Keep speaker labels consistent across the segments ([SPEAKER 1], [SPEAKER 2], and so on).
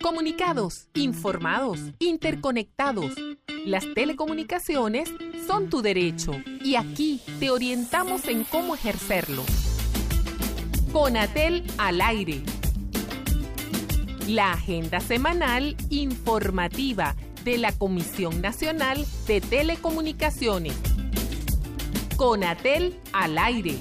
[SPEAKER 1] Comunicados, informados, interconectados. Las telecomunicaciones son tu derecho y aquí te orientamos en cómo ejercerlo. Conatel al aire. La agenda semanal informativa de la Comisión Nacional de Telecomunicaciones. Conatel al aire.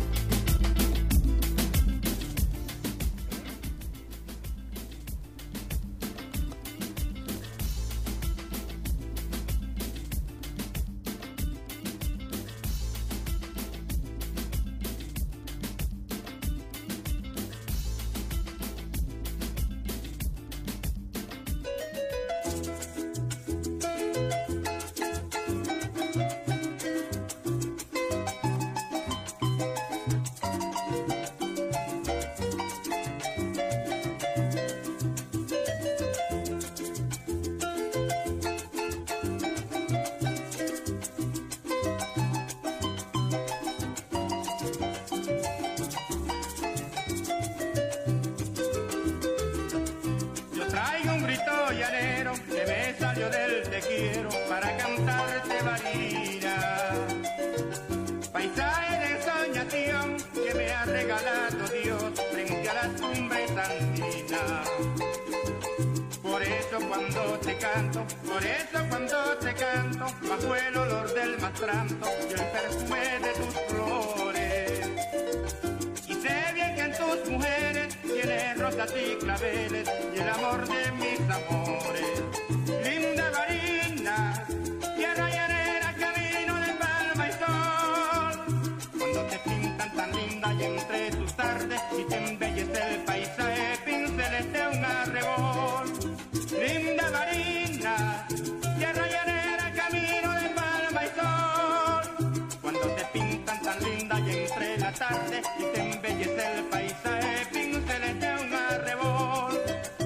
[SPEAKER 2] Bajo el olor del mastranto y el perfume de tus flores. Y sé bien que en tus mujeres tienes rosas y claveles y el amor de mis amores. Linda Marina, tierra llanera, camino de palma y sol. Cuando te pintan tan linda y entre tus tardes y te embellece el paisaje, pinceles de un arrebol. Linda Marina, tierra llanera, camino de palma y sol. Cuando te pintan tan linda y entre la tarde y te embellece el paisaje, pinceles de un arrebol.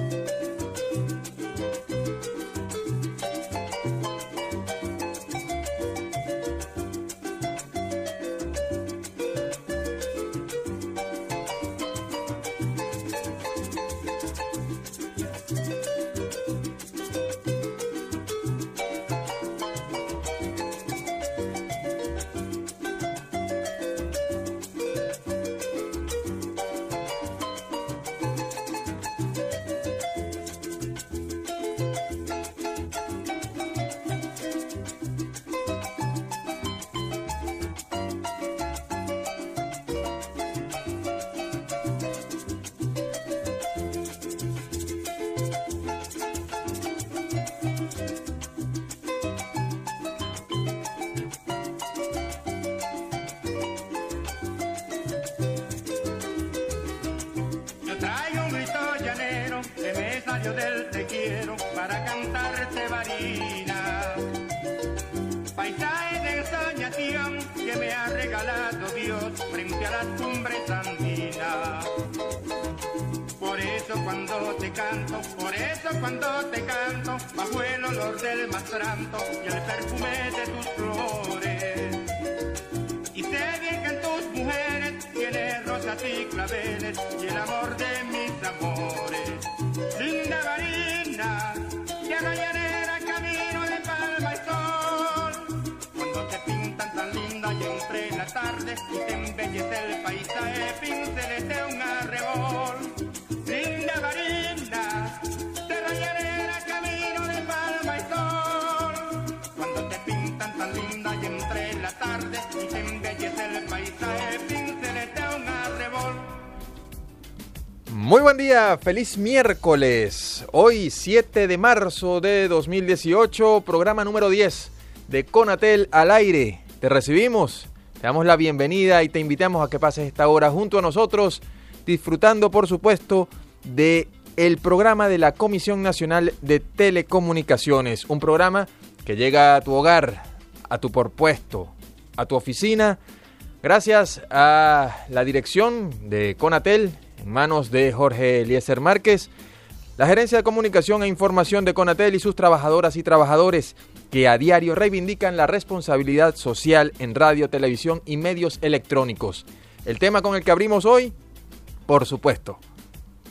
[SPEAKER 2] Del te quiero para cantarte varina, paisaje de ensoñación que me ha regalado Dios frente a las cumbres andinas. Por eso cuando te canto, bajo el olor del mastranto y el perfume de tus flores. Y sé bien que en tus mujeres tienes rosas y claveles y el amor de mis amores. Linda Marina, tierra llanera, camino de palma y sol. Cuando te pintan tan linda y entre la tarde y te embellece el paisaje, pinceles de un arrebol. Linda Marina, tierra llanera, camino de palma y sol. Cuando te pintan tan linda y entre la tarde y te embellece el paisaje, pinceles de un arrebol.
[SPEAKER 3] Muy buen día, feliz miércoles. Hoy 7 de marzo de 2018, programa número 10 de Conatel al aire. Te recibimos, te damos la bienvenida y te invitamos a que pases esta hora junto a nosotros, disfrutando por supuesto de el programa de la Comisión Nacional de Telecomunicaciones. Un programa que llega a tu hogar, a tu porpuesto, a tu oficina, gracias a la dirección de Conatel, en manos de Jorge Eliezer Márquez, la Gerencia de Comunicación e Información de Conatel y sus trabajadoras y trabajadores que a diario reivindican la responsabilidad social en radio, televisión y medios electrónicos. El tema con el que abrimos hoy, por supuesto,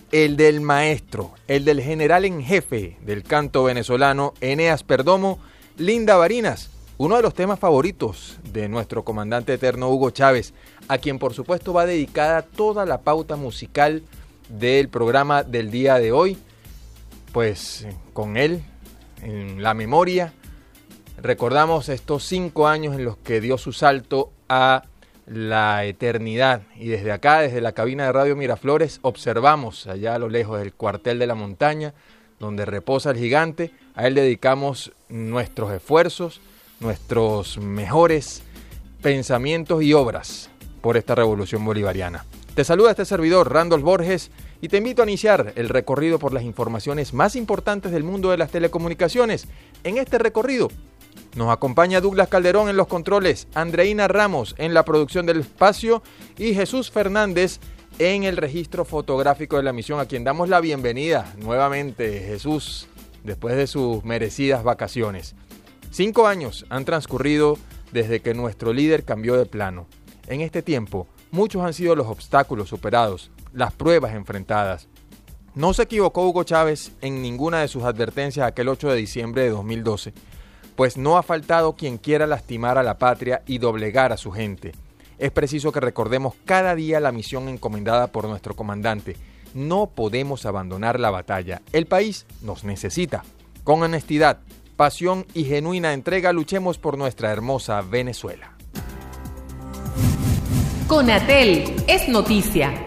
[SPEAKER 3] el del maestro, el del general en jefe del canto venezolano, Eneas Perdomo, Linda Barinas, uno de los temas favoritos de nuestro comandante eterno Hugo Chávez, a quien por supuesto va dedicada toda la pauta musical del programa del día de hoy. Pues con él en la memoria recordamos estos 5 años en los que dio su salto a la eternidad, y desde acá, desde la cabina de Radio Miraflores, observamos allá a lo lejos el cuartel de la montaña donde reposa el gigante. A él dedicamos nuestros esfuerzos, nuestros mejores pensamientos y obras por esta revolución bolivariana. Te saluda este servidor, Randolph Borges, y te invito a iniciar el recorrido por las informaciones más importantes del mundo de las telecomunicaciones. En este recorrido nos acompaña Douglas Calderón en los controles, Andreina Ramos en la producción del espacio y Jesús Fernández en el registro fotográfico de la emisión, a quien damos la bienvenida nuevamente, Jesús, después de sus merecidas vacaciones. 5 años han transcurrido desde que nuestro líder cambió de plano. En este tiempo, muchos han sido los obstáculos superados, las pruebas enfrentadas. No se equivocó Hugo Chávez en ninguna de sus advertencias aquel 8 de diciembre de 2012, pues no ha faltado quien quiera lastimar a la patria y doblegar a su gente. Es preciso que recordemos cada día la misión encomendada por nuestro comandante. No podemos abandonar la batalla. El país nos necesita. Con honestidad, pasión y genuina entrega luchemos por nuestra hermosa Venezuela.
[SPEAKER 1] Conatel es noticia.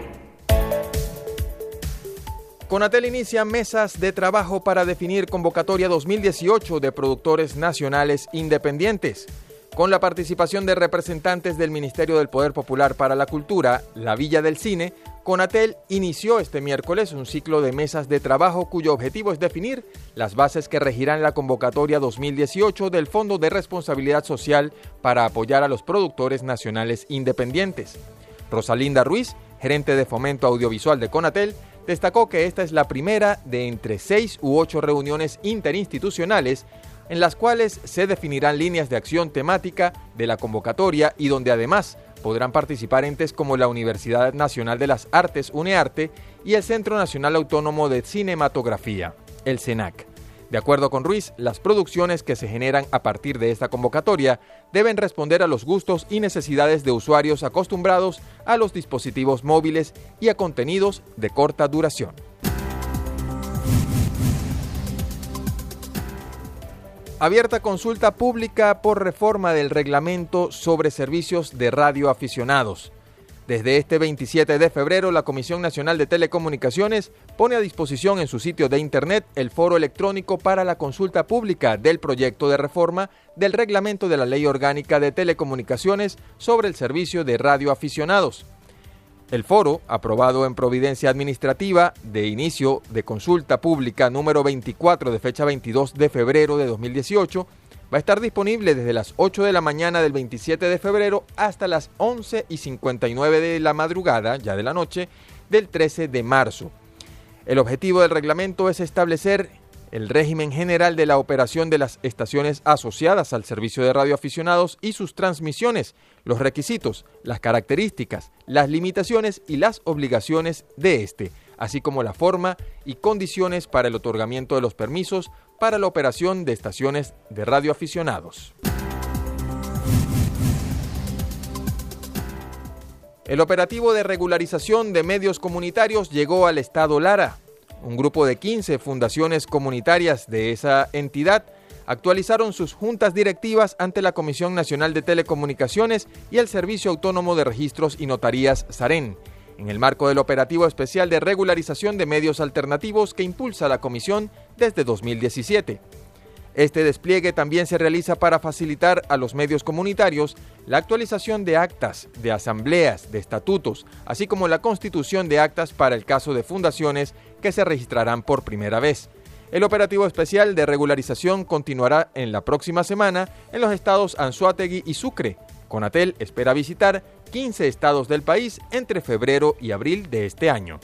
[SPEAKER 3] Conatel inicia mesas de trabajo para definir convocatoria 2018 de productores nacionales independientes. Con la participación de representantes del Ministerio del Poder Popular para la Cultura, la Villa del Cine, Conatel inició este miércoles un ciclo de mesas de trabajo cuyo objetivo es definir las bases que regirán la convocatoria 2018 del Fondo de Responsabilidad Social para apoyar a los productores nacionales independientes. Rosalinda Ruiz, gerente de Fomento Audiovisual de Conatel, destacó que esta es la primera de entre 6 u 8 reuniones interinstitucionales en las cuales se definirán líneas de acción temática de la convocatoria y donde además podrán participar entes como la Universidad Nacional de las Artes, UNEARTE, y el Centro Nacional Autónomo de Cinematografía, el CENAC. De acuerdo con Ruiz, las producciones que se generan a partir de esta convocatoria deben responder a los gustos y necesidades de usuarios acostumbrados a los dispositivos móviles y a contenidos de corta duración. Abierta consulta pública por reforma del reglamento sobre servicios de radioaficionados. Desde este 27 de febrero, la Comisión Nacional de Telecomunicaciones pone a disposición en su sitio de internet el foro electrónico para la consulta pública del proyecto de reforma del reglamento de la Ley Orgánica de Telecomunicaciones sobre el servicio de radioaficionados. El foro, aprobado en Providencia Administrativa de inicio de consulta pública número 24 de fecha 22 de febrero de 2018, va a estar disponible desde las 8 de la mañana del 27 de febrero hasta las 11:59 de la madrugada, ya de la noche, del 13 de marzo. El objetivo del reglamento es establecer el régimen general de la operación de las estaciones asociadas al servicio de radioaficionados y sus transmisiones, los requisitos, las características, las limitaciones y las obligaciones de este, así como la forma y condiciones para el otorgamiento de los permisos para la operación de estaciones de radioaficionados. El operativo de regularización de medios comunitarios llegó al estado Lara. Un grupo de 15 fundaciones comunitarias de esa entidad actualizaron sus juntas directivas ante la Comisión Nacional de Telecomunicaciones y el Servicio Autónomo de Registros y Notarías SAREN, en el marco del operativo especial de regularización de medios alternativos que impulsa la Comisión desde 2017. Este despliegue también se realiza para facilitar a los medios comunitarios la actualización de actas, de asambleas, de estatutos, así como la constitución de actas para el caso de fundaciones que se registrarán por primera vez. El operativo especial de regularización continuará en la próxima semana en los estados Anzoátegui y Sucre. Conatel espera visitar 15 estados del país entre febrero y abril de este año.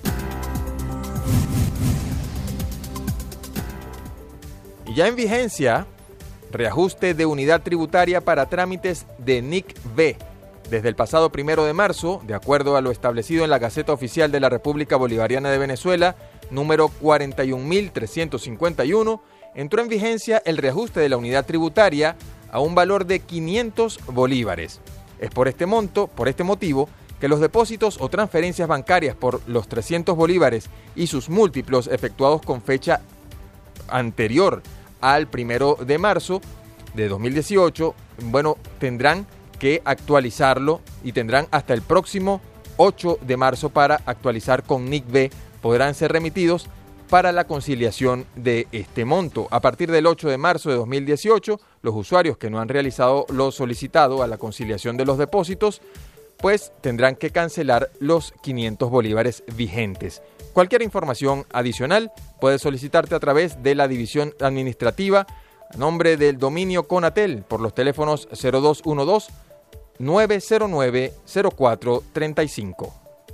[SPEAKER 3] Y ya en vigencia, reajuste de unidad tributaria para trámites de NIC-B. Desde el pasado 1 de marzo, de acuerdo a lo establecido en la Gaceta Oficial de la República Bolivariana de Venezuela, número 41.351, entró en vigencia el reajuste de la unidad tributaria a un valor de 500 bolívares. Es por este motivo, que los depósitos o transferencias bancarias por los 300 bolívares y sus múltiplos efectuados con fecha anterior al 1 de marzo de 2018, tendrán que actualizarlo y tendrán hasta el próximo 8 de marzo para actualizar con NICB. Podrán ser remitidos para la conciliación de este monto. A partir del 8 de marzo de 2018, los usuarios que no han realizado lo solicitado a la conciliación de los depósitos, pues tendrán que cancelar los 500 bolívares vigentes. Cualquier información adicional puede solicitarte a través de la división administrativa a nombre del dominio Conatel por los teléfonos 0212-909-0435.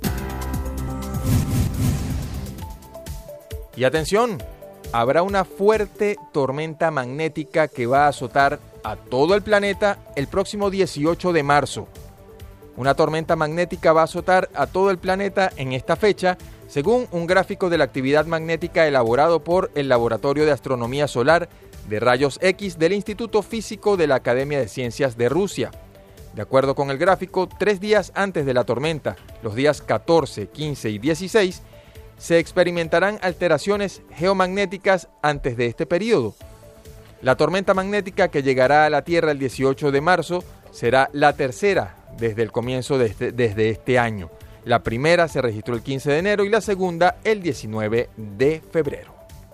[SPEAKER 3] Y atención, habrá una fuerte tormenta magnética que va a azotar a todo el planeta el próximo 18 de marzo. Una tormenta magnética va a azotar a todo el planeta en esta fecha, según un gráfico de la actividad magnética elaborado por el Laboratorio de Astronomía Solar de Rayos X del Instituto Físico de la Academia de Ciencias de Rusia. De acuerdo con el gráfico, 3 días antes de la tormenta, los días 14, 15 y 16, se experimentarán alteraciones geomagnéticas antes de este periodo. La tormenta magnética que llegará a la Tierra el 18 de marzo será la tercera desde el comienzo desde este año. La primera se registró el 15 de enero y la segunda el 19 de febrero.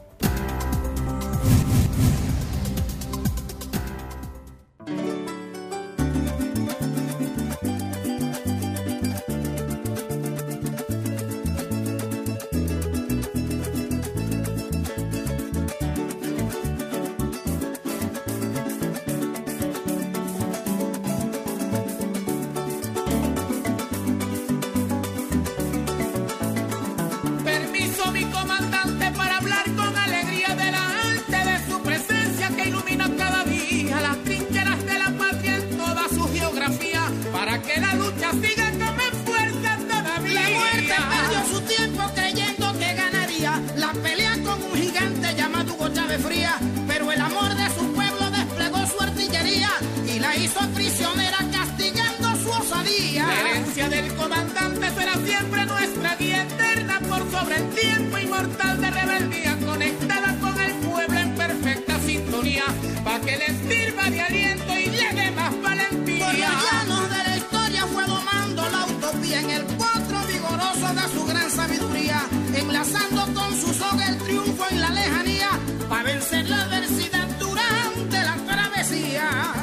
[SPEAKER 4] Enlazando con su soga el triunfo en la lejanía, para vencer la adversidad durante la travesía.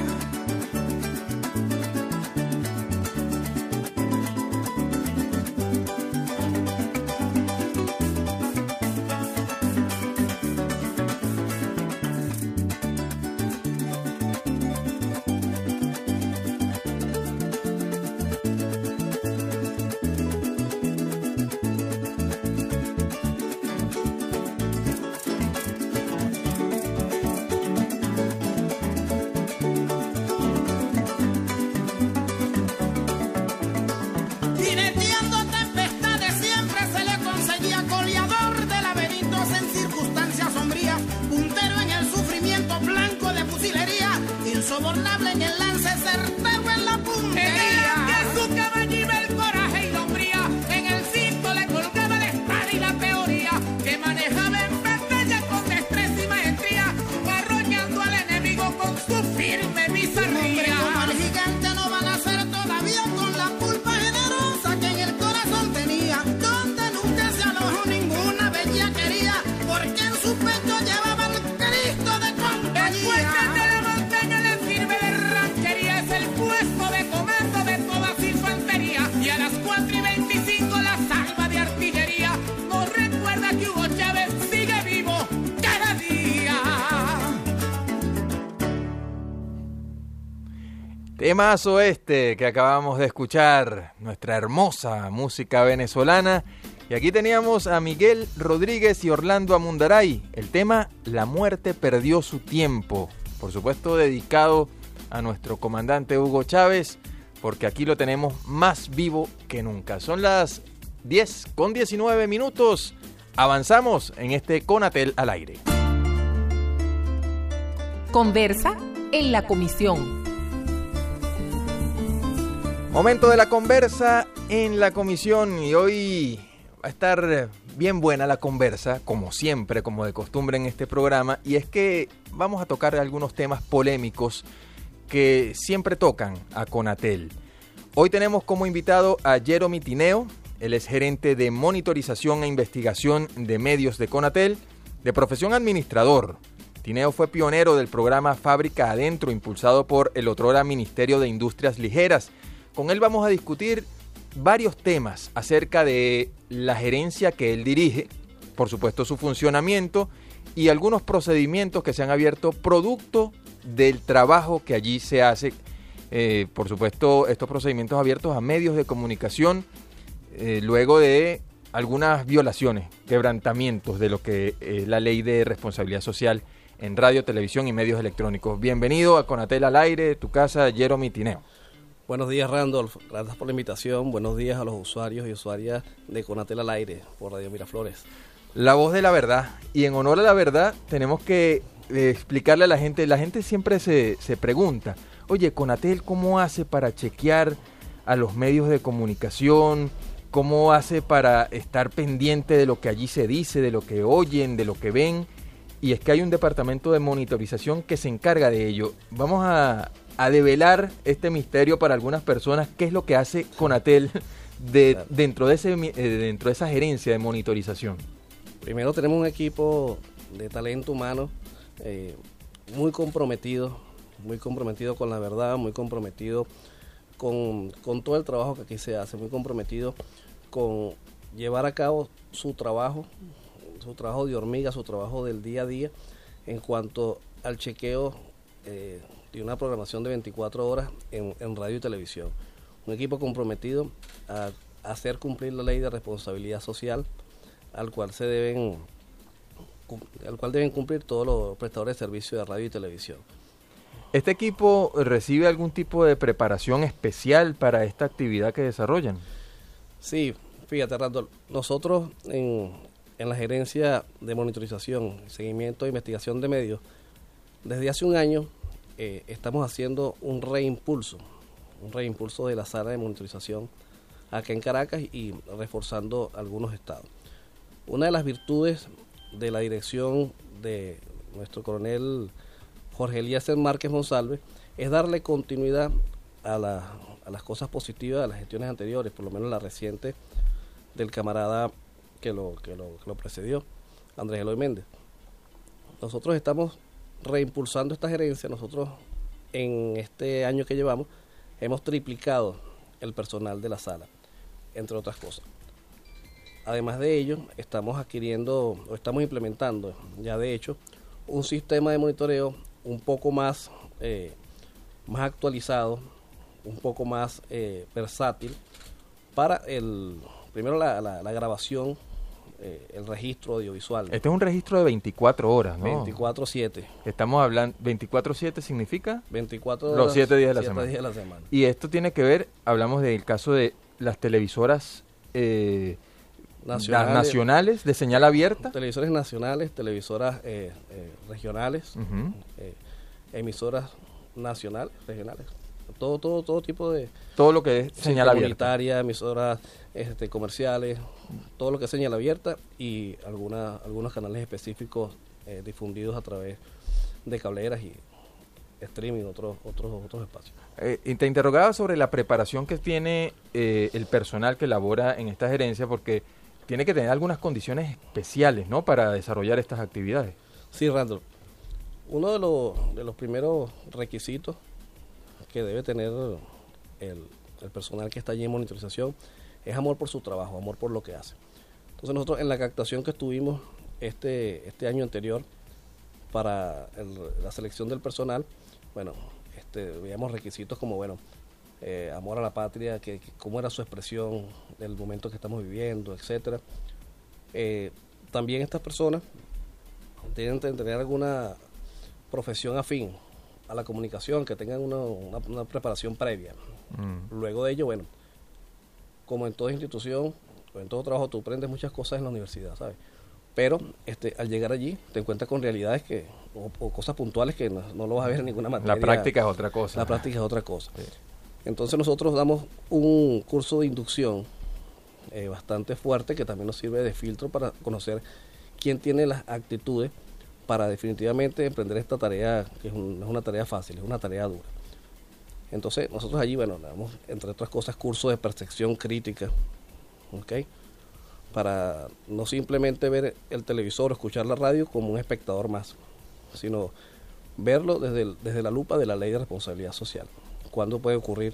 [SPEAKER 4] Insobornable en el lance, certero en la puntería. Que su caballo iba el coraje y la hombría, en el cinto le colocaba la espada y la teoría, que manejaba en batalla con destreza y maestría, arrollando al enemigo con su firme bizarría. Como el gigante no van a ser todavía con la culpa generosa que en el corazón tenía, donde nunca se alojó ninguna bellaquería, porque en su pecho llevaba el Cristo de compañía. Y a las 4:25 la salva de artillería nos recuerda que Hugo Chávez sigue vivo cada día.
[SPEAKER 3] Temazo este que acabamos de escuchar, nuestra hermosa música venezolana. Y aquí teníamos a Miguel Rodríguez y Orlando Amundaray. El tema La muerte perdió su tiempo. Por supuesto dedicado a nuestro comandante Hugo Chávez, porque aquí lo tenemos más vivo que nunca. Son las 10:19. Avanzamos en este Conatel al aire.
[SPEAKER 1] Conversa en la comisión.
[SPEAKER 3] Momento de la conversa en la comisión, y hoy va a estar bien buena la conversa, como siempre, como de costumbre en este programa, y es que vamos a tocar algunos temas polémicos que siempre tocan a Conatel. Hoy tenemos como invitado a Jeremy Tineo. Él es gerente de monitorización e investigación de medios de Conatel, de profesión administrador. Tineo fue pionero del programa Fábrica Adentro, impulsado por el otrora Ministerio de Industrias Ligeras. Con él vamos a discutir varios temas acerca de la gerencia que él dirige, por supuesto su funcionamiento y algunos procedimientos que se han abierto producto del trabajo que allí se hace. Por supuesto, estos procedimientos abiertos a medios de comunicación luego de algunas violaciones, quebrantamientos de lo que es la ley de responsabilidad social en radio, televisión y medios electrónicos. Bienvenido a Conatel al aire, tu casa, Jeremy Tineo.
[SPEAKER 5] Buenos días, Randolph. Gracias por la invitación. Buenos días a los usuarios y usuarias de Conatel al aire por Radio Miraflores.
[SPEAKER 3] La voz de la verdad. Y en honor a la verdad tenemos que explicarle a la gente. La gente siempre se pregunta, oye, Conatel, ¿cómo hace para chequear a los medios de comunicación? ¿Cómo hace para estar pendiente de lo que allí se dice, de lo que oyen, de lo que ven? Y es que hay un departamento de monitorización que se encarga de ello. Vamos a develar este misterio para algunas personas. ¿Qué es lo que hace Conatel dentro de esa gerencia de monitorización?
[SPEAKER 5] Primero tenemos un equipo de talento humano muy comprometido con la verdad, muy comprometido con todo el trabajo que aquí se hace, muy comprometido con llevar a cabo su trabajo de hormiga, su trabajo del día a día en cuanto al chequeo de una programación de 24 horas en radio y televisión. Un equipo comprometido a hacer cumplir la ley de responsabilidad social al cual deben cumplir todos los prestadores de servicios de radio y televisión.
[SPEAKER 3] ¿Este equipo recibe algún tipo de preparación especial para esta actividad que desarrollan? Sí,
[SPEAKER 5] fíjate, Randolph, nosotros en la gerencia de monitorización, seguimiento e investigación de medios, desde hace un año estamos haciendo un reimpulso de la sala de monitorización acá en Caracas y reforzando algunos estados. Una de las virtudes de la dirección de nuestro coronel Jorge Eliezer Márquez Monsalve es darle continuidad a las cosas positivas de las gestiones anteriores, por lo menos la reciente del camarada que lo precedió, Andrés Eloy Méndez. Nosotros estamos reimpulsando esta gerencia. Nosotros en este año que llevamos hemos triplicado el personal de la sala, entre otras cosas. Además de ello, estamos implementando ya de hecho un sistema de monitoreo un poco más actualizado, un poco más versátil para primero la grabación, el registro audiovisual.
[SPEAKER 3] Este es un registro de 24 horas, ¿no?
[SPEAKER 5] 24/7.
[SPEAKER 3] Estamos hablando, 24/7 significa
[SPEAKER 5] 24
[SPEAKER 3] los 7 días de la
[SPEAKER 5] 7
[SPEAKER 3] semana.
[SPEAKER 5] días de la semana.
[SPEAKER 3] Y esto tiene que ver, hablamos del caso de las televisoras nacionales de señal abierta.
[SPEAKER 5] Televisores nacionales, televisoras regionales,
[SPEAKER 3] Uh-huh.
[SPEAKER 5] Emisoras nacionales, regionales. Todo tipo de...
[SPEAKER 3] Todo lo que es señal abierta.
[SPEAKER 5] Comunitaria, emisoras comerciales, todo lo que es señal abierta y algunos canales específicos difundidos a través de cableras y streaming, otros espacios.
[SPEAKER 3] Y te interrogaba sobre la preparación que tiene el personal que labora en esta gerencia, porque tiene que tener algunas condiciones especiales, ¿no?, para desarrollar estas actividades.
[SPEAKER 5] Sí, Randolph. Uno de los primeros requisitos que debe tener el personal que está allí en monitorización es amor por su trabajo, amor por lo que hace. Entonces nosotros en la captación que estuvimos este año anterior para la selección del personal, veíamos requisitos como, amor a la patria, que cómo era su expresión del momento que estamos viviendo, etcétera. También estas personas tienen que tener alguna profesión afín a la comunicación, que tengan una preparación previa. Luego de ello, bueno, como en toda institución o en todo trabajo, tú aprendes muchas cosas en la universidad, ¿sabes? Pero al llegar allí te encuentras con realidades o cosas puntuales que no lo vas a ver en ninguna materia.
[SPEAKER 3] La práctica es otra cosa.
[SPEAKER 5] La práctica es otra cosa.
[SPEAKER 3] Sí.
[SPEAKER 5] Entonces nosotros damos un curso de inducción bastante fuerte que también nos sirve de filtro para conocer quién tiene las actitudes para definitivamente emprender esta tarea, que no es una tarea fácil, es una tarea dura. Entonces nosotros allí, bueno, damos, entre otras cosas, cursos de percepción crítica, ¿ok? Para no simplemente ver el televisor o escuchar la radio como un espectador más, sino verlo desde la lupa de la ley de responsabilidad social. Cuándo puede ocurrir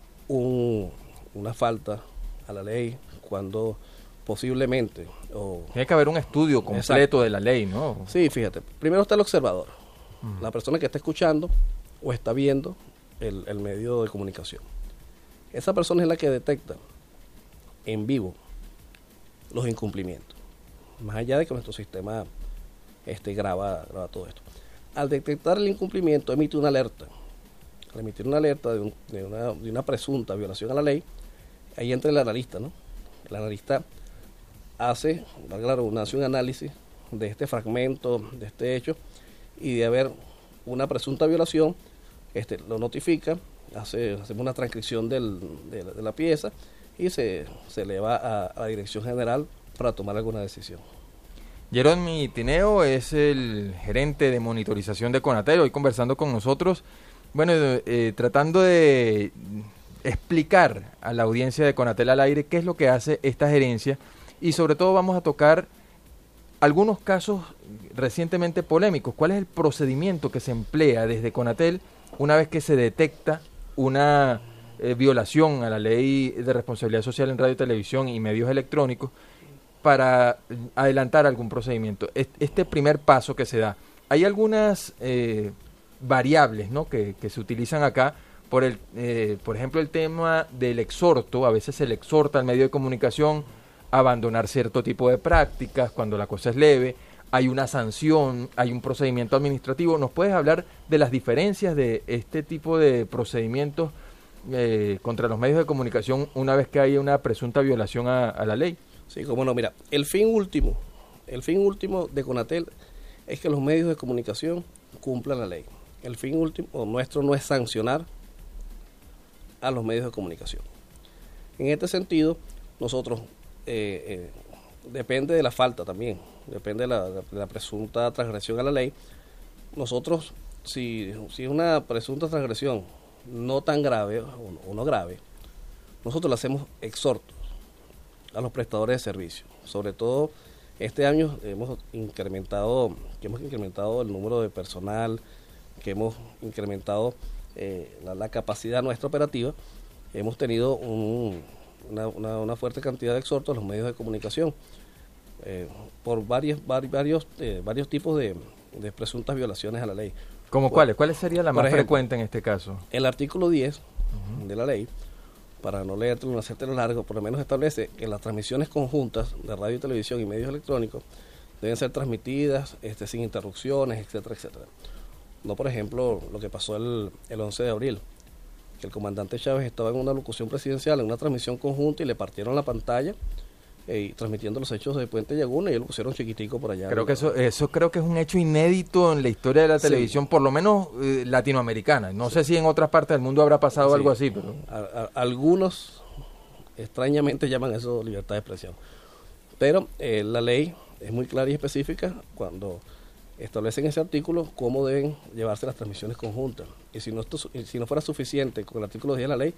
[SPEAKER 5] una falta a la ley, cuando posiblemente...
[SPEAKER 3] Tiene que haber un estudio completo. Exacto. De la ley, ¿no?
[SPEAKER 5] Sí, fíjate. Primero está el observador, la persona que está escuchando o está viendo el medio de comunicación. Esa persona es la que detecta en vivo los incumplimientos, más allá de que nuestro sistema graba todo esto. Al detectar el incumplimiento, emite una alerta. Al emitir una alerta de una presunta violación a la ley, ahí entra el analista, ¿no? El analista hace, valga la redundancia, un análisis de este fragmento, de este hecho, y de haber una presunta violación, lo notifica, hacemos una transcripción de la pieza y se eleva a la dirección general para tomar alguna decisión.
[SPEAKER 3] Jerónimo Tineo es el gerente de monitorización de Conatel, hoy conversando con nosotros, bueno, tratando de explicar a la audiencia de Conatel al aire qué es lo que hace esta gerencia, y sobre todo vamos a tocar algunos casos recientemente polémicos. ¿Cuál es el procedimiento que se emplea desde Conatel una vez que se detecta una violación a la ley de responsabilidad social en radio, televisión y medios electrónicos para adelantar algún procedimiento? Este primer paso que se da, hay algunas variables, ¿no?, que se utilizan acá. Por ejemplo, el tema del exhorto. A veces se le exhorta al medio de comunicación a abandonar cierto tipo de prácticas cuando la cosa es leve. Hay una sanción, hay un procedimiento administrativo. ¿Nos puedes hablar de las diferencias de este tipo de procedimientos contra los medios de comunicación una vez que hay una presunta violación a la ley?
[SPEAKER 5] Sí, cómo no. Mira, el fin último de Conatel es que los medios de comunicación cumplan la ley. El fin último nuestro no es sancionar a los medios de comunicación. En este sentido, nosotros, depende de la falta también, depende de la presunta transgresión a la ley. Nosotros, si es una presunta transgresión no tan grave o no grave, nosotros le hacemos exhortos a los prestadores de servicios. Sobre todo, este año hemos incrementado el número de personal, que hemos incrementado la capacidad nuestra operativa. Hemos tenido una fuerte cantidad de exhortos a los medios de comunicación por varios tipos de presuntas violaciones a la ley.
[SPEAKER 3] ¿Cómo cuáles? ¿Cuál sería la más frecuente en este caso?
[SPEAKER 5] El artículo 10 de la ley, para no leértelo, no hacértelo largo, por lo menos establece que las transmisiones conjuntas de radio, televisión y medios electrónicos deben ser transmitidas sin interrupciones, etcétera, etcétera. No, por ejemplo, lo que pasó el 11 de abril, que el comandante Chávez estaba en una locución presidencial, en una transmisión conjunta, y le partieron la pantalla transmitiendo los hechos de Puente Llaguna, y lo pusieron chiquitico por allá.
[SPEAKER 3] Creo que eso creo que es un hecho inédito en la historia de la televisión, por lo menos latinoamericana. No sé si en otras partes del mundo habrá pasado algo así, pero
[SPEAKER 5] algunos extrañamente llaman eso libertad de expresión. Pero la ley es muy clara y específica cuando establecen ese artículo cómo deben llevarse las transmisiones conjuntas. Y si no fuera suficiente con el artículo 10 de la ley,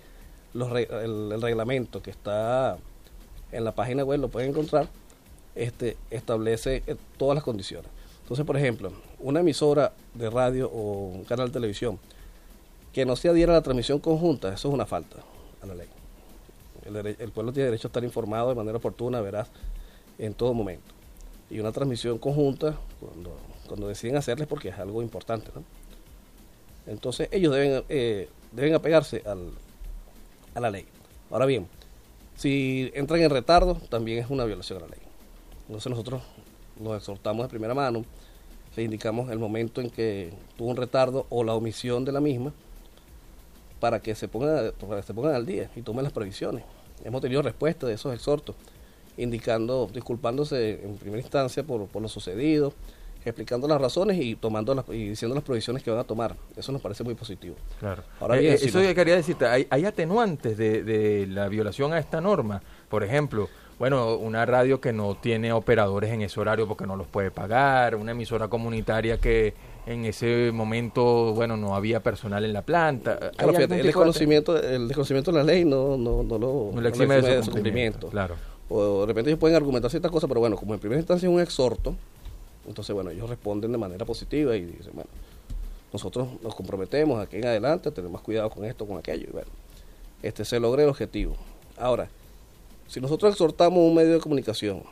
[SPEAKER 5] el reglamento que está en la página web, lo pueden encontrar, establece todas las condiciones. Entonces, por ejemplo, una emisora de radio o un canal de televisión que no se adhiera a la transmisión conjunta, eso es una falta a la ley. El pueblo tiene derecho a estar informado de manera oportuna, veraz, en todo momento. Y una transmisión conjunta, cuando deciden hacerles, porque es algo importante, ¿no? Entonces ellos deben apegarse a la ley. Ahora bien, si entran en retardo, también es una violación a la ley. Entonces nosotros los exhortamos de primera mano le indicamos el momento en que tuvo un retardo o la omisión de la misma para que se pongan al día y tomen las previsiones. Hemos tenido respuesta de esos exhortos, disculpándose en primera instancia por lo sucedido, explicando las razones y diciendo las provisiones que van a tomar. Eso nos parece muy positivo.
[SPEAKER 3] Claro.
[SPEAKER 5] Ahora bien,
[SPEAKER 3] eso yo quería decirte, hay atenuantes de la violación a esta norma. Por ejemplo, bueno, una radio que no tiene operadores en ese horario porque no los puede pagar, una emisora comunitaria que en ese momento, bueno, no había personal en la planta.
[SPEAKER 5] Claro, fíjate, el desconocimiento de la ley no
[SPEAKER 3] le exime de su cumplimiento. Claro.
[SPEAKER 5] O de repente ellos pueden argumentar ciertas cosas, pero bueno, como en primera instancia es un exhorto, entonces bueno, ellos responden de manera positiva y dicen, bueno, nosotros nos comprometemos aquí en adelante a tener más cuidado con esto, con aquello, y bueno, se logra el objetivo. Ahora, si nosotros exhortamos un medio de comunicación,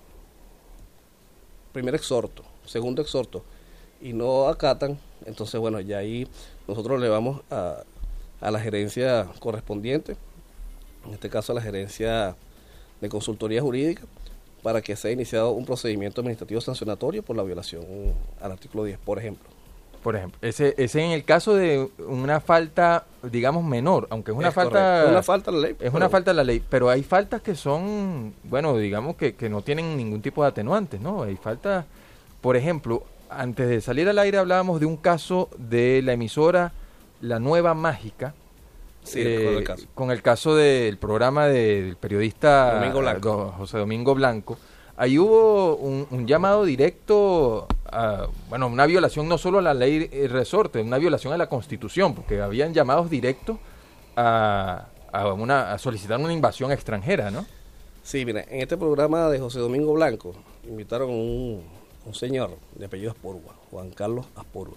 [SPEAKER 5] primer exhorto, segundo exhorto, y no acatan, entonces bueno, ya ahí nosotros le vamos a la gerencia correspondiente, en este caso a la gerencia de consultoría jurídica, para que sea iniciado un procedimiento administrativo sancionatorio por la violación al artículo 10, por ejemplo.
[SPEAKER 3] Por ejemplo, ese en el caso de una falta, digamos, menor, aunque es una falta...
[SPEAKER 5] Es una falta de la ley.
[SPEAKER 3] Es una falta de la ley, pero hay faltas que son, bueno, digamos que no tienen ningún tipo de atenuantes, ¿no? Hay faltas, por ejemplo, antes de salir al aire hablábamos de un caso de la emisora La Nueva Mágica,
[SPEAKER 5] sí,
[SPEAKER 3] con el caso del programa del periodista José Domingo Blanco. Ahí hubo un llamado directo a, bueno, una violación no solo a la ley resorte, una violación a la Constitución, porque habían llamados directos a solicitar una invasión extranjera, ¿no?
[SPEAKER 5] Sí, mira, en este programa de José Domingo Blanco invitaron a un señor de apellido Aspurua, Juan Carlos Aspurua.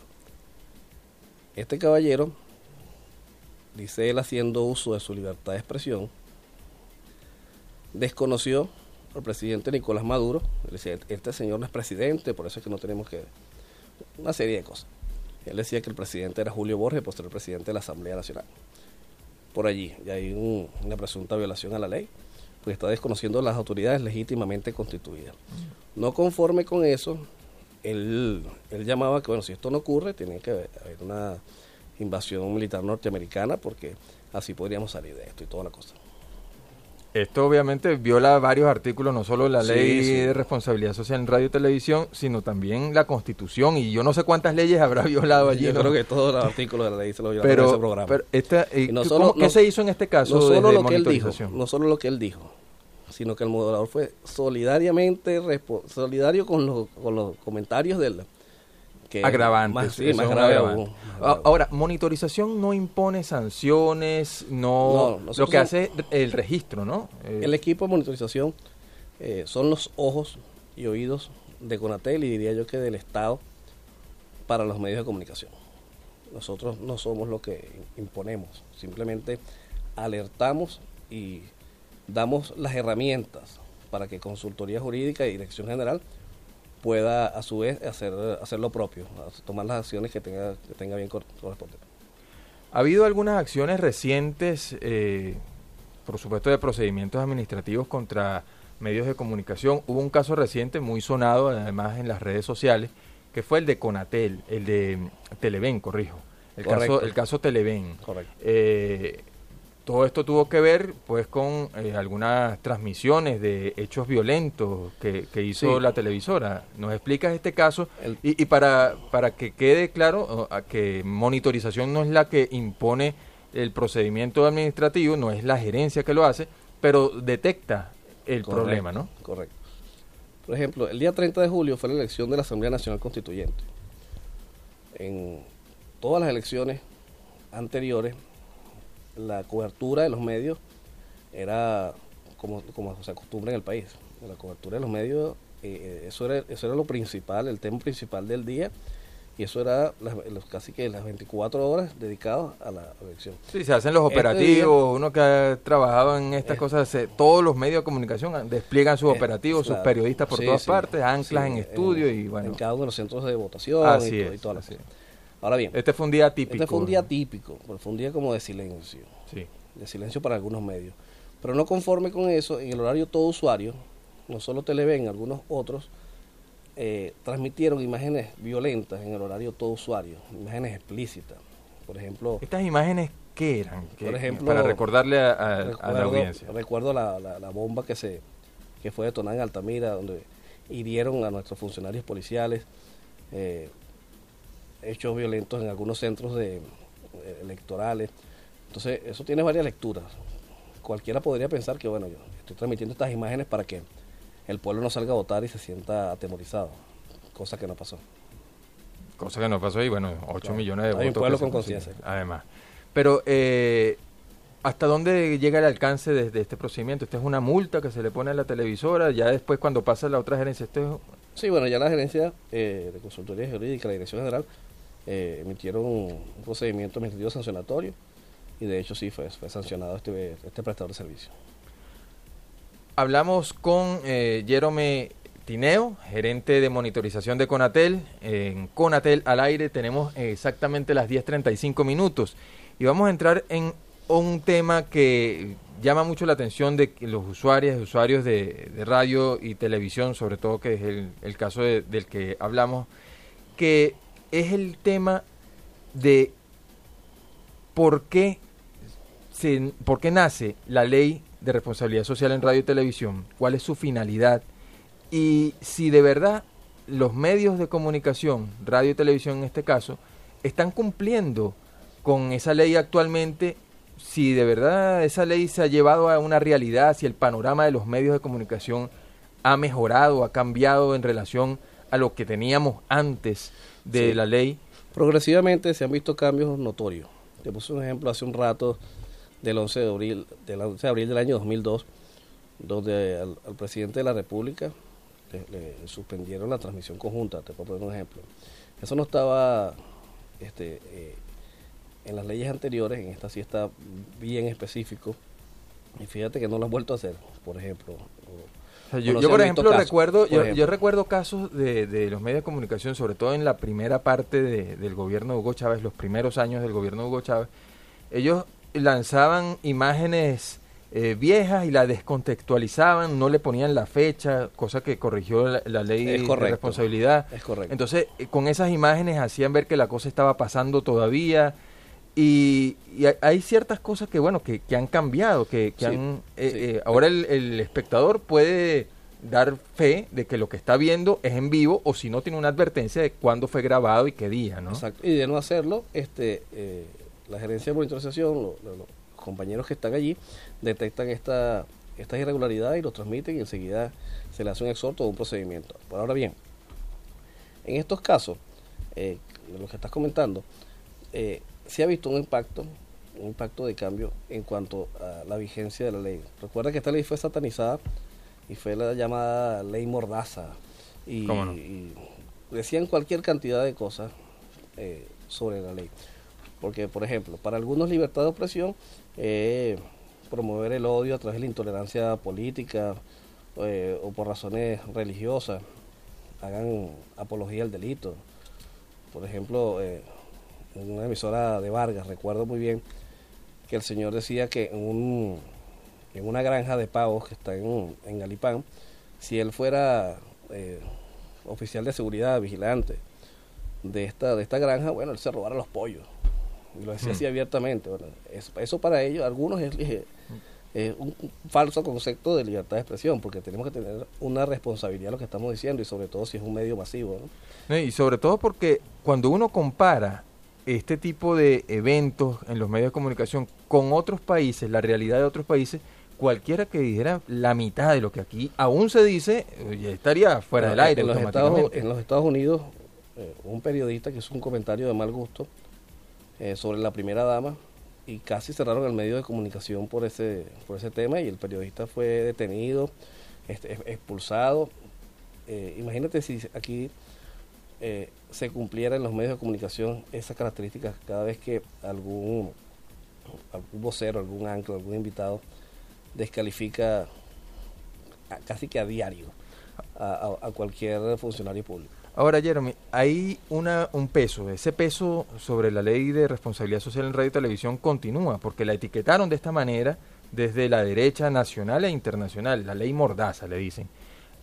[SPEAKER 5] Este caballero, dice él, haciendo uso de su libertad de expresión, desconoció al presidente Nicolás Maduro. Él decía, este señor no es presidente, por eso es que no tenemos que... Una serie de cosas. Él decía que el presidente era Julio Borges, posterior presidente de la Asamblea Nacional. Por allí, ya hay una presunta violación a la ley, pues está desconociendo las autoridades legítimamente constituidas. No conforme con eso, él llamaba que, bueno, si esto no ocurre, tiene que haber una invasión militar norteamericana, porque así podríamos salir de esto y toda la cosa.
[SPEAKER 3] Esto obviamente viola varios artículos, no solo la ley
[SPEAKER 5] sí.
[SPEAKER 3] de responsabilidad social en radio y televisión, sino también la Constitución, y yo no sé cuántas leyes habrá violado allí.
[SPEAKER 5] Yo creo que todos los artículos de la ley se lo violaron en ese programa.
[SPEAKER 3] Pero ¿qué se hizo en este caso
[SPEAKER 5] no solo
[SPEAKER 3] de
[SPEAKER 5] lo que él dijo,
[SPEAKER 3] monitorización?
[SPEAKER 5] no solo lo que él dijo, sino que el moderador fue solidario con los comentarios de él.
[SPEAKER 3] Agravantes.
[SPEAKER 5] Más grave aún.
[SPEAKER 3] Ahora, monitorización no impone sanciones, lo que hace es el registro, ¿no?
[SPEAKER 5] El equipo de monitorización son los ojos y oídos de Conatel, y diría yo que del Estado, para los medios de comunicación. Nosotros no somos lo que imponemos, simplemente alertamos y damos las herramientas para que Consultoría Jurídica y Dirección General pueda a su vez hacer lo propio, tomar las acciones que tenga bien correspondiente.
[SPEAKER 3] Ha habido algunas acciones recientes, por supuesto, de procedimientos administrativos contra medios de comunicación. Hubo un caso reciente muy sonado, además en las redes sociales, que fue el de Conatel, el de Televen, corrijo. El caso Televen.
[SPEAKER 5] Correcto.
[SPEAKER 3] Todo esto tuvo que ver pues con algunas transmisiones de hechos violentos que hizo la televisora. ¿Nos explicas este caso? Y para que quede claro que monitorización no es la que impone el procedimiento administrativo, no es la gerencia que lo hace, pero detecta el problema, ¿no?
[SPEAKER 5] Correcto. Por ejemplo, el día 30 de julio fue la elección de la Asamblea Nacional Constituyente. En todas las elecciones anteriores, la cobertura de los medios era como se acostumbra en el país. La cobertura de los medios, eso era lo principal, el tema principal del día, y eso era casi que las 24 horas dedicadas a la elección. Sí,
[SPEAKER 3] se hacen los operativos, uno que ha trabajado en estas cosas, todos los medios de comunicación despliegan sus operativos, sus periodistas por todas partes, anclas en estudio y bueno.
[SPEAKER 5] En cada uno de los centros de votación y todas las cosas. Ahora bien,
[SPEAKER 3] este fue un día típico.
[SPEAKER 5] Este fue un día típico, fue un día como de silencio.
[SPEAKER 3] Sí.
[SPEAKER 5] De silencio para algunos medios. Pero no conforme con eso, en el horario todo usuario, no solo Televen, algunos otros, transmitieron imágenes violentas en el horario todo usuario, imágenes explícitas. Por ejemplo,
[SPEAKER 3] ¿Estas imágenes qué eran?
[SPEAKER 5] Por ejemplo,
[SPEAKER 3] para recordarle a la audiencia.
[SPEAKER 5] Recuerdo la bomba que fue detonada en Altamira, donde hirieron a nuestros funcionarios policiales, hechos violentos en algunos centros electorales. Entonces, eso tiene varias lecturas. Cualquiera podría pensar que, bueno, yo estoy transmitiendo estas imágenes para que el pueblo no salga a votar y se sienta atemorizado, cosa que no pasó.
[SPEAKER 3] Cosa que no pasó y, bueno, 8
[SPEAKER 5] Claro.
[SPEAKER 3] millones de votos.
[SPEAKER 5] Hay un pueblo
[SPEAKER 3] que se
[SPEAKER 5] con conciencia.
[SPEAKER 3] consiguen, además. Pero, ¿hasta dónde llega el alcance de este procedimiento? ¿Esta es una multa que se le pone a la televisora? Ya después, cuando pasa a la otra gerencia, ¿esto es...?
[SPEAKER 5] Sí, bueno, ya la gerencia de consultoría jurídica, la dirección general, emitieron un procedimiento administrativo sancionatorio y de hecho sí fue sancionado este prestador de servicio.
[SPEAKER 3] Hablamos con Jerome Tineo, gerente de monitorización de Conatel. En Conatel al aire tenemos exactamente las 10:35 minutos y vamos a entrar en un tema que llama mucho la atención de los usuarios de radio y televisión, sobre todo, que es el caso del que hablamos, que es el tema de por qué nace la ley de responsabilidad social en radio y televisión, cuál es su finalidad y si de verdad los medios de comunicación, radio y televisión en este caso, están cumpliendo con esa ley actualmente, si de verdad esa ley se ha llevado a una realidad, si el panorama de los medios de comunicación ha mejorado, ha cambiado en relación a lo que teníamos antes de la ley.
[SPEAKER 5] Progresivamente se han visto cambios notorios. Te puse un ejemplo hace un rato del 11 de abril del año 2002, donde al presidente de la República le suspendieron la transmisión conjunta. Te puedo poner un ejemplo. Eso no estaba en las leyes anteriores, en esta sí está bien específico, y fíjate que no lo han vuelto a hacer, por ejemplo.
[SPEAKER 3] O sea, yo por ejemplo, recuerdo casos de los medios de comunicación, sobre todo en la primera parte del gobierno de Hugo Chávez, los primeros años del gobierno de Hugo Chávez. Ellos lanzaban imágenes viejas y la descontextualizaban, no le ponían la fecha, cosa que corrigió la ley de responsabilidad.
[SPEAKER 5] Es correcto.
[SPEAKER 3] Entonces, con esas imágenes hacían ver que la cosa estaba pasando todavía. Y hay ciertas cosas que, bueno, que han cambiado, ahora el espectador puede dar fe de que lo que está viendo es en vivo, o si no, tiene una advertencia de cuándo fue grabado y qué día, ¿no?
[SPEAKER 5] Exacto. Y de no hacerlo, la gerencia de monitorización, los compañeros que están allí, detectan estas irregularidades y los transmiten y enseguida se le hace un exhorto o un procedimiento. Por ahora bien, en estos casos, de lo que estás comentando, se ha visto un impacto de cambio en cuanto a la vigencia de la ley. Recuerda que esta ley fue satanizada y fue la llamada ley Mordaza.
[SPEAKER 3] ¿Cómo no?
[SPEAKER 5] Y decían cualquier cantidad de cosas sobre la ley. Porque, por ejemplo, para algunos libertad de expresión, promover el odio a través de la intolerancia política o por razones religiosas, hagan apología al delito. Por ejemplo, en una emisora de Vargas, recuerdo muy bien que el señor decía que en una granja de pavos que está en Galipán, si él fuera oficial de seguridad, vigilante de esta granja, bueno, él se robara los pollos. Y lo decía así abiertamente. Bueno, eso para ellos, algunos es un falso concepto de libertad de expresión, porque tenemos que tener una responsabilidad en lo que estamos diciendo, y sobre todo si es un medio masivo, ¿no?
[SPEAKER 3] Y sobre todo porque cuando uno compara este tipo de eventos en los medios de comunicación con otros países, la realidad de otros países, cualquiera que dijera la mitad de lo que aquí aún se dice, ya estaría fuera del aire automáticamente.
[SPEAKER 5] En los Estados Unidos, un periodista que hizo un comentario de mal gusto sobre la primera dama, y casi cerraron el medio de comunicación por ese tema, y el periodista fue detenido, expulsado. Imagínate si aquí se cumpliera en los medios de comunicación esas características cada vez que algún vocero, algún ancla, algún invitado descalifica casi que a diario a cualquier funcionario público.
[SPEAKER 3] Ahora, Jeremy, hay un peso, ese peso sobre la ley de responsabilidad social en radio y televisión continúa, porque la etiquetaron de esta manera desde la derecha nacional e internacional, la ley Mordaza le dicen.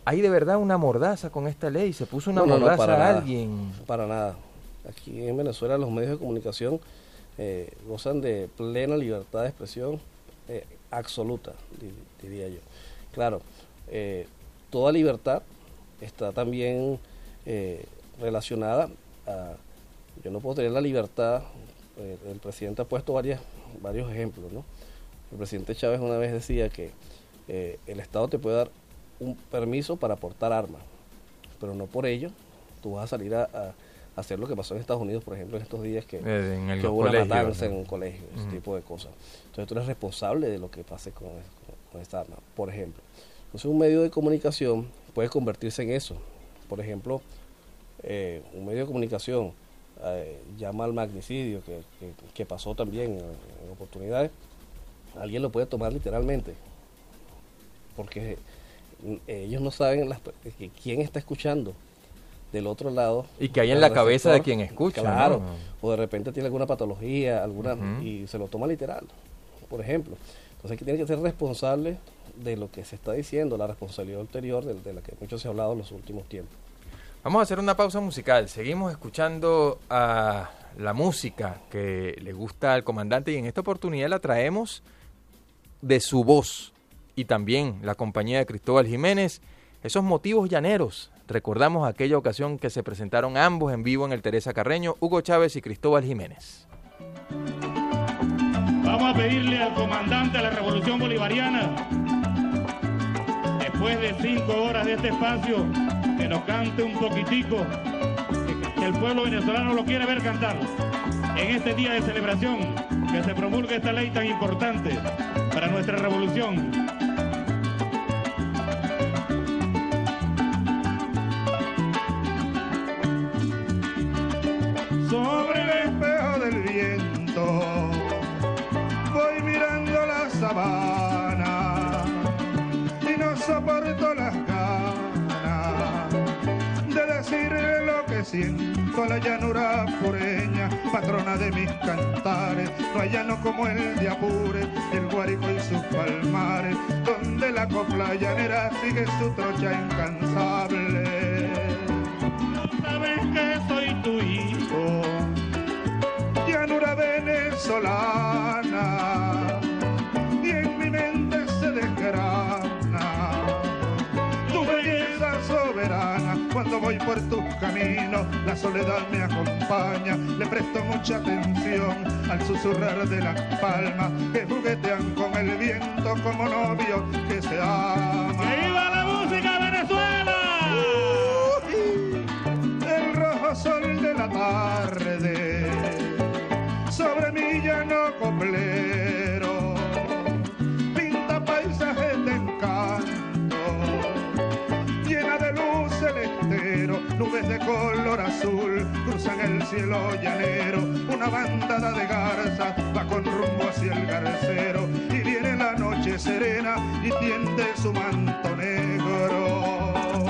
[SPEAKER 3] ¿Hay de verdad una mordaza con esta ley? ¿Se puso una mordaza
[SPEAKER 5] para
[SPEAKER 3] a
[SPEAKER 5] nada,
[SPEAKER 3] alguien?
[SPEAKER 5] Para nada. Aquí en Venezuela los medios de comunicación gozan de plena libertad de expresión absoluta, diría yo. Claro, toda libertad está también relacionada a... Yo no puedo tener la libertad, el presidente ha puesto varios ejemplos, ¿no? El presidente Chávez una vez decía que el Estado te puede dar un permiso para portar armas, pero no por ello tú vas a salir a hacer lo que pasó en Estados Unidos, por ejemplo, en estos días que hubo una matanza en un colegio, ese tipo de cosas. Entonces tú eres responsable de lo que pase con esta arma, por ejemplo. Entonces un medio de comunicación puede convertirse en eso. Por ejemplo, un medio de comunicación llama al magnicidio que pasó también en oportunidades, alguien lo puede tomar literalmente, porque ellos no saben quién está escuchando del otro lado.
[SPEAKER 3] Y que hay en la cabeza de quien escucha.
[SPEAKER 5] Claro,
[SPEAKER 3] ¿no?
[SPEAKER 5] O de repente tiene alguna patología, y se lo toma literal, por ejemplo. Entonces tiene que ser responsable de lo que se está diciendo, la responsabilidad ulterior de la que mucho se ha hablado en los últimos tiempos.
[SPEAKER 3] Vamos a hacer una pausa musical. Seguimos escuchando a la música que le gusta al comandante y en esta oportunidad la traemos de su voz y también la compañía de Cristóbal Jiménez, esos motivos llaneros. Recordamos aquella ocasión que se presentaron ambos en vivo en el Teresa Carreño, Hugo Chávez y Cristóbal Jiménez.
[SPEAKER 6] Vamos a pedirle al comandante de la Revolución Bolivariana, después de 5 horas de este espacio, que nos cante un poquitico, que el pueblo venezolano lo quiere ver cantar. En este día de celebración, que se promulgue esta ley tan importante para nuestra revolución.
[SPEAKER 2] Sobre el espejo del viento voy mirando la sabana y no soporto las ganas de decirle lo que siento a la llanura pureña, patrona de mis cantares. No hay llano como el de Apure, el Guárico y sus palmares, donde la copla llanera sigue su trocha incansable.
[SPEAKER 6] Sabes que soy tu hijo,
[SPEAKER 2] llanura venezolana, y en mi mente se desgrana tu belleza soberana. Cuando voy por tus caminos, la soledad me acompaña, le presto mucha atención al susurrar de las palmas que juguetean con el viento como novios que se aman.
[SPEAKER 6] ¡Que viva la música Venezuela!
[SPEAKER 2] El rojo sol de la tarde sobre mi llano coplero pinta paisajes de encanto, llena de luz el estero, nubes de color azul cruzan el cielo llanero, una bandada de garzas va con rumbo hacia el garcero, y viene la noche serena y tiende su manto negro.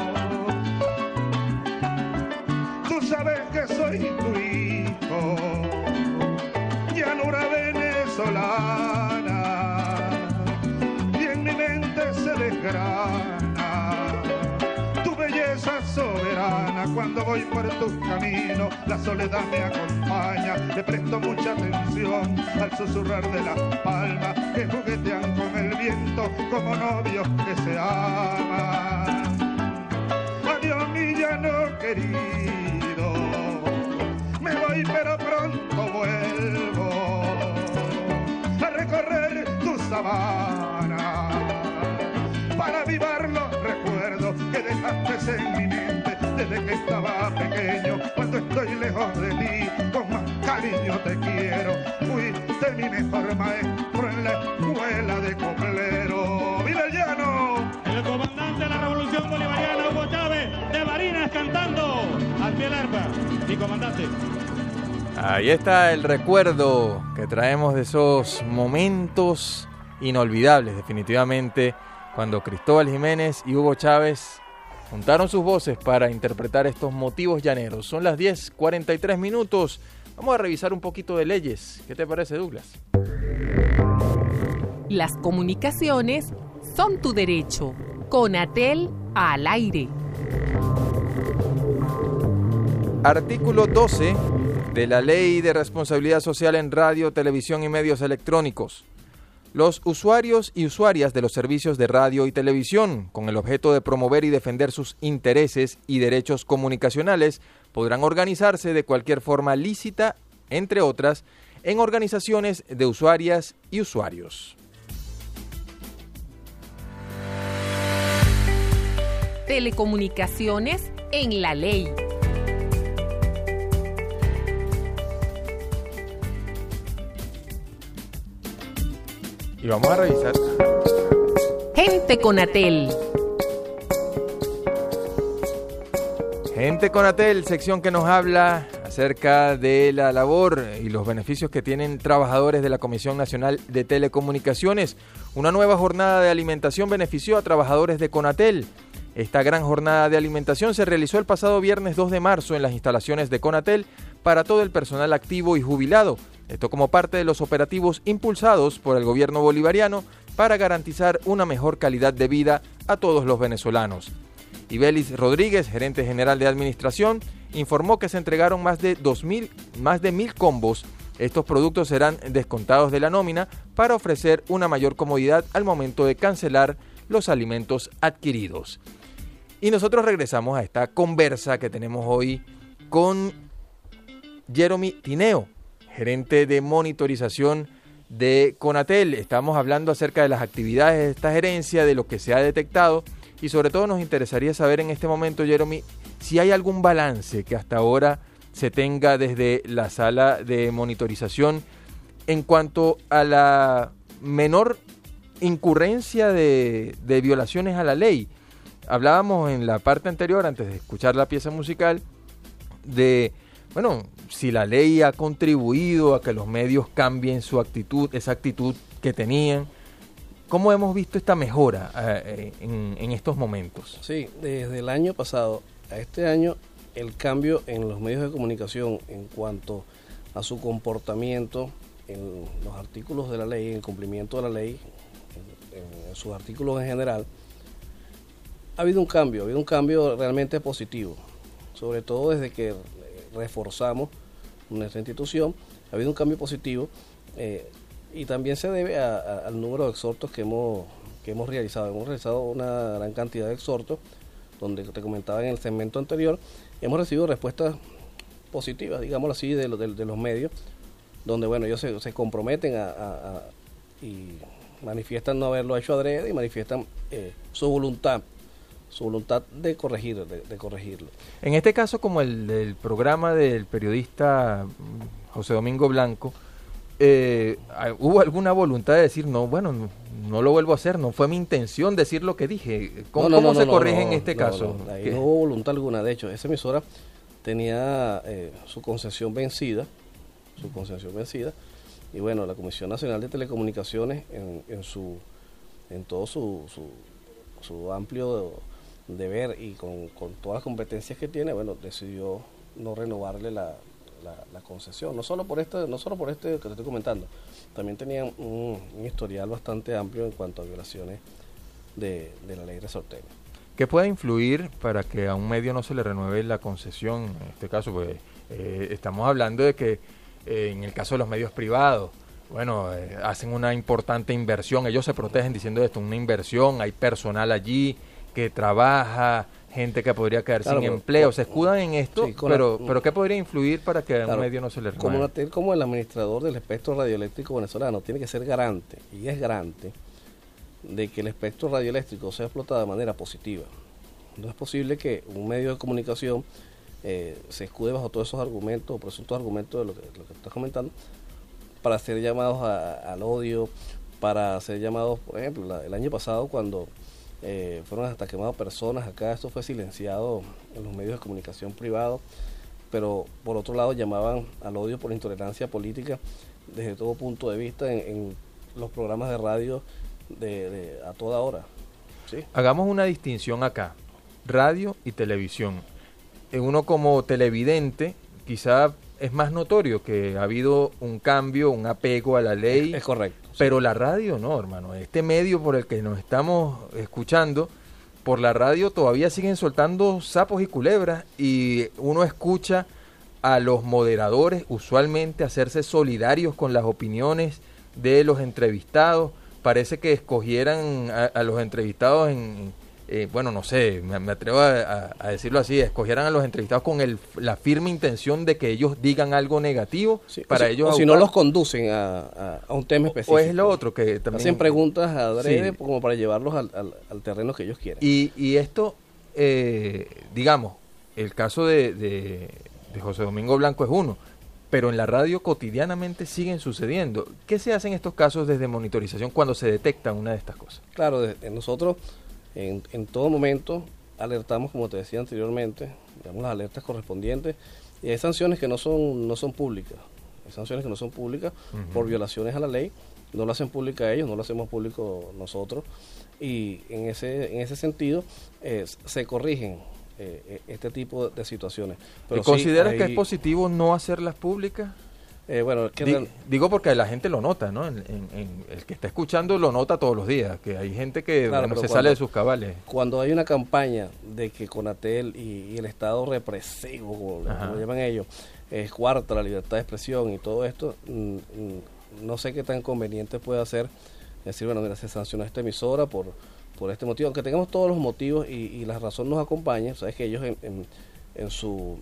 [SPEAKER 2] Tú sabes que soy tu hijo, llanura venezolana, y en mi mente se desgrana tu belleza soberana. Cuando voy por tus caminos, la soledad me acompaña, le presto mucha atención al susurrar de las palmas que juguetean con el viento como novios que se aman. Adiós mi llano querido, me voy pero pronto vuelvo a recorrer tu sabana para avivar los recuerdos que dejaste en mi mente desde que estaba pequeño. Cuando estoy lejos de ti, con más cariño te quiero. Fuiste mi mejor maestro en la escuela de coplero. ¡Viva el llano!
[SPEAKER 6] El comandante de la Revolución Bolivariana, Hugo Chávez, de Barinas, cantando al pie del arpa. Mi comandante.
[SPEAKER 3] Ahí está el recuerdo que traemos de esos momentos inolvidables, definitivamente, cuando Cristóbal Jiménez y Hugo Chávez juntaron sus voces para interpretar estos motivos llaneros. Son las 10:43 minutos. Vamos a revisar un poquito de leyes. ¿Qué te parece, Douglas?
[SPEAKER 1] Las comunicaciones son tu derecho. Conatel Al aire.
[SPEAKER 3] Artículo 12 de la Ley de Responsabilidad Social en Radio, Televisión y Medios Electrónicos. Los usuarios y usuarias de los servicios de radio y televisión, con el objeto de promover y defender sus intereses y derechos comunicacionales, podrán organizarse de cualquier forma lícita, entre otras, en organizaciones de usuarias y usuarios.
[SPEAKER 1] Telecomunicaciones en la ley.
[SPEAKER 3] Y vamos a revisar.
[SPEAKER 1] Gente Conatel.
[SPEAKER 3] Gente Conatel, sección que nos habla acerca de la labor y los beneficios que tienen trabajadores de la Comisión Nacional de Telecomunicaciones. Una nueva jornada de alimentación benefició a trabajadores de Conatel. Esta gran jornada de alimentación se realizó el pasado viernes 2 de marzo en las instalaciones de Conatel para todo el personal activo y jubilado. Esto como parte de los operativos impulsados por el gobierno bolivariano para garantizar una mejor calidad de vida a todos los venezolanos. Ibelis Rodríguez, gerente general de administración, informó que se entregaron más de 1.000 combos. Estos productos serán descontados de la nómina para ofrecer una mayor comodidad al momento de cancelar los alimentos adquiridos. Y nosotros regresamos a esta conversa que tenemos hoy con Jeremy Tineo, gerente de monitorización de Conatel. Estamos hablando acerca de las actividades de esta gerencia, de lo que se ha detectado y sobre todo nos interesaría saber en este momento, Jeremy, si hay algún balance que hasta ahora se tenga desde la sala de monitorización en cuanto a la menor incurrencia de violaciones a la ley. Hablábamos en la parte anterior, antes de escuchar la pieza musical, de, bueno, si la ley ha contribuido a que los medios cambien su actitud, esa actitud que tenían. ¿Cómo hemos visto esta mejora en estos momentos?
[SPEAKER 5] Sí, desde el año pasado a este año, el cambio en los medios de comunicación en cuanto a su comportamiento en los artículos de la ley, en el cumplimiento de la ley, en sus artículos en general, ha habido un cambio realmente positivo, sobre todo desde que reforzamos nuestra institución, ha habido un cambio positivo y también se debe al número de exhortos que hemos realizado. Hemos realizado una gran cantidad de exhortos, donde te comentaba en el segmento anterior, hemos recibido respuestas positivas, digámoslo así, de los medios, donde bueno, ellos se comprometen y manifiestan no haberlo hecho adrede y manifiestan su voluntad de corregirlo.
[SPEAKER 3] En este caso, como el del programa del periodista José Domingo Blanco, ¿hubo alguna voluntad de decir, no lo vuelvo a hacer, no fue mi intención decir lo que dije? ¿Cómo se corrige en este caso?
[SPEAKER 5] Ahí no hubo voluntad alguna. De hecho, esa emisora tenía su concesión vencida, y bueno, la Comisión Nacional de Telecomunicaciones en todo su amplio deber y con todas las competencias que tiene, bueno, decidió no renovarle la concesión, no solo por este que te estoy comentando, también tenían un historial bastante amplio en cuanto a violaciones de la ley resorteña.
[SPEAKER 3] ¿Qué puede influir para que a un medio no se le renueve la concesión? En este caso, pues estamos hablando de que en el caso de los medios privados, bueno, hacen una importante inversión, ellos se protegen diciendo esto, una inversión, hay personal allí que trabaja, gente que podría quedar sin empleo, se escudan en esto, sí, pero ¿qué podría influir para que a un medio no se le renueve?
[SPEAKER 5] Conatel, como el administrador del espectro radioeléctrico venezolano, tiene que ser garante, y es garante, de que el espectro radioeléctrico sea explotado de manera positiva. No es posible que un medio de comunicación se escude bajo todos esos argumentos, o presuntos argumentos de lo que estás comentando, para hacer llamados al odio, para hacer llamados, por ejemplo, el año pasado cuando fueron hasta quemadas personas, acá esto fue silenciado en los medios de comunicación privados, pero por otro lado llamaban al odio por intolerancia política desde todo punto de vista en los programas de radio a toda hora. ¿Sí?
[SPEAKER 3] Hagamos una distinción acá, radio y televisión. Uno como televidente quizá es más notorio que ha habido un cambio, un apego a la ley.
[SPEAKER 5] Es correcto.
[SPEAKER 3] Pero la radio no, hermano. Este medio por el que nos estamos escuchando por la radio todavía siguen soltando sapos y culebras y uno escucha a los moderadores usualmente hacerse solidarios con las opiniones de los entrevistados. Parece que escogieran a los entrevistados bueno, no sé, me atrevo a decirlo así, escogieran a los entrevistados con la firme intención de que ellos digan algo negativo para ellos.
[SPEAKER 5] O si no los conducen a un tema específico.
[SPEAKER 3] O es lo otro que también...
[SPEAKER 5] Hacen preguntas adrede como para llevarlos al terreno que ellos quieren.
[SPEAKER 3] Y esto, digamos, el caso de José Domingo Blanco es uno, pero en la radio cotidianamente siguen sucediendo. ¿Qué se hace en estos casos desde monitorización cuando se detecta una de estas cosas?
[SPEAKER 5] Claro, nosotros en todo momento alertamos, como te decía anteriormente, damos las alertas correspondientes y hay sanciones que no son públicas. Hay sanciones que no son públicas por violaciones a la ley. No lo hacen pública ellos, no lo hacemos público nosotros. Y en ese sentido se corrigen este tipo de situaciones. Pero
[SPEAKER 3] ¿consideras que es positivo no hacerlas públicas?
[SPEAKER 5] Bueno,
[SPEAKER 3] digo porque la gente lo nota, ¿no? El que está escuchando lo nota todos los días, que hay gente que se sale de sus cabales.
[SPEAKER 5] Cuando hay una campaña de que Conatel y el Estado represivo, como lo llaman ellos, cuarta la libertad de expresión y todo esto, no sé qué tan conveniente puede ser decir, bueno, mira, se sancionó esta emisora por este motivo, aunque tengamos todos los motivos y la razón nos acompañe. Sabes que ellos en su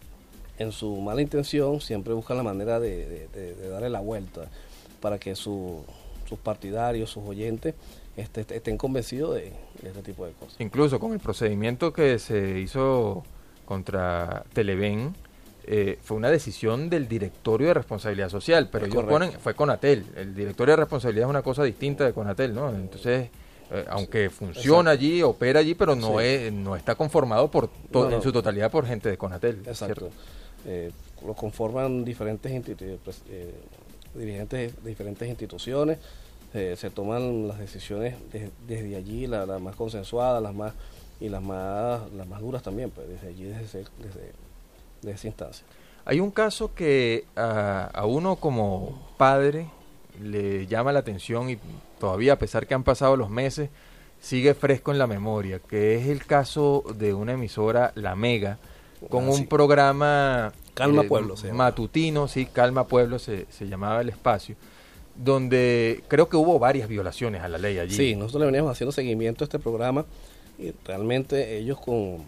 [SPEAKER 5] mala intención siempre buscan la manera de darle la vuelta para que sus partidarios, sus oyentes estén convencidos de este tipo de cosas.
[SPEAKER 3] Incluso con el procedimiento que se hizo contra Televen, fue una decisión del Directorio de Responsabilidad Social, pero ellos fue Conatel. El Directorio de Responsabilidad es una cosa distinta de Conatel, ¿no? Entonces, aunque funciona allí, opera allí, pero no está conformado en su totalidad por gente de Conatel.
[SPEAKER 5] Exacto. Lo conforman diferentes dirigentes de diferentes instituciones, se toman las decisiones desde allí, las más consensuadas, las más duras también, pues desde allí, desde esa instancia.
[SPEAKER 3] Hay un caso que a uno como padre le llama la atención y todavía, a pesar que han pasado los meses, sigue fresco en la memoria, que es el caso de una emisora, La Mega, con un programa
[SPEAKER 5] Calma Pueblo,
[SPEAKER 3] matutino, sí, Calma Pueblo se llamaba el espacio, donde creo que hubo varias violaciones a la ley allí.
[SPEAKER 5] Sí, nosotros le veníamos haciendo seguimiento a este programa y realmente ellos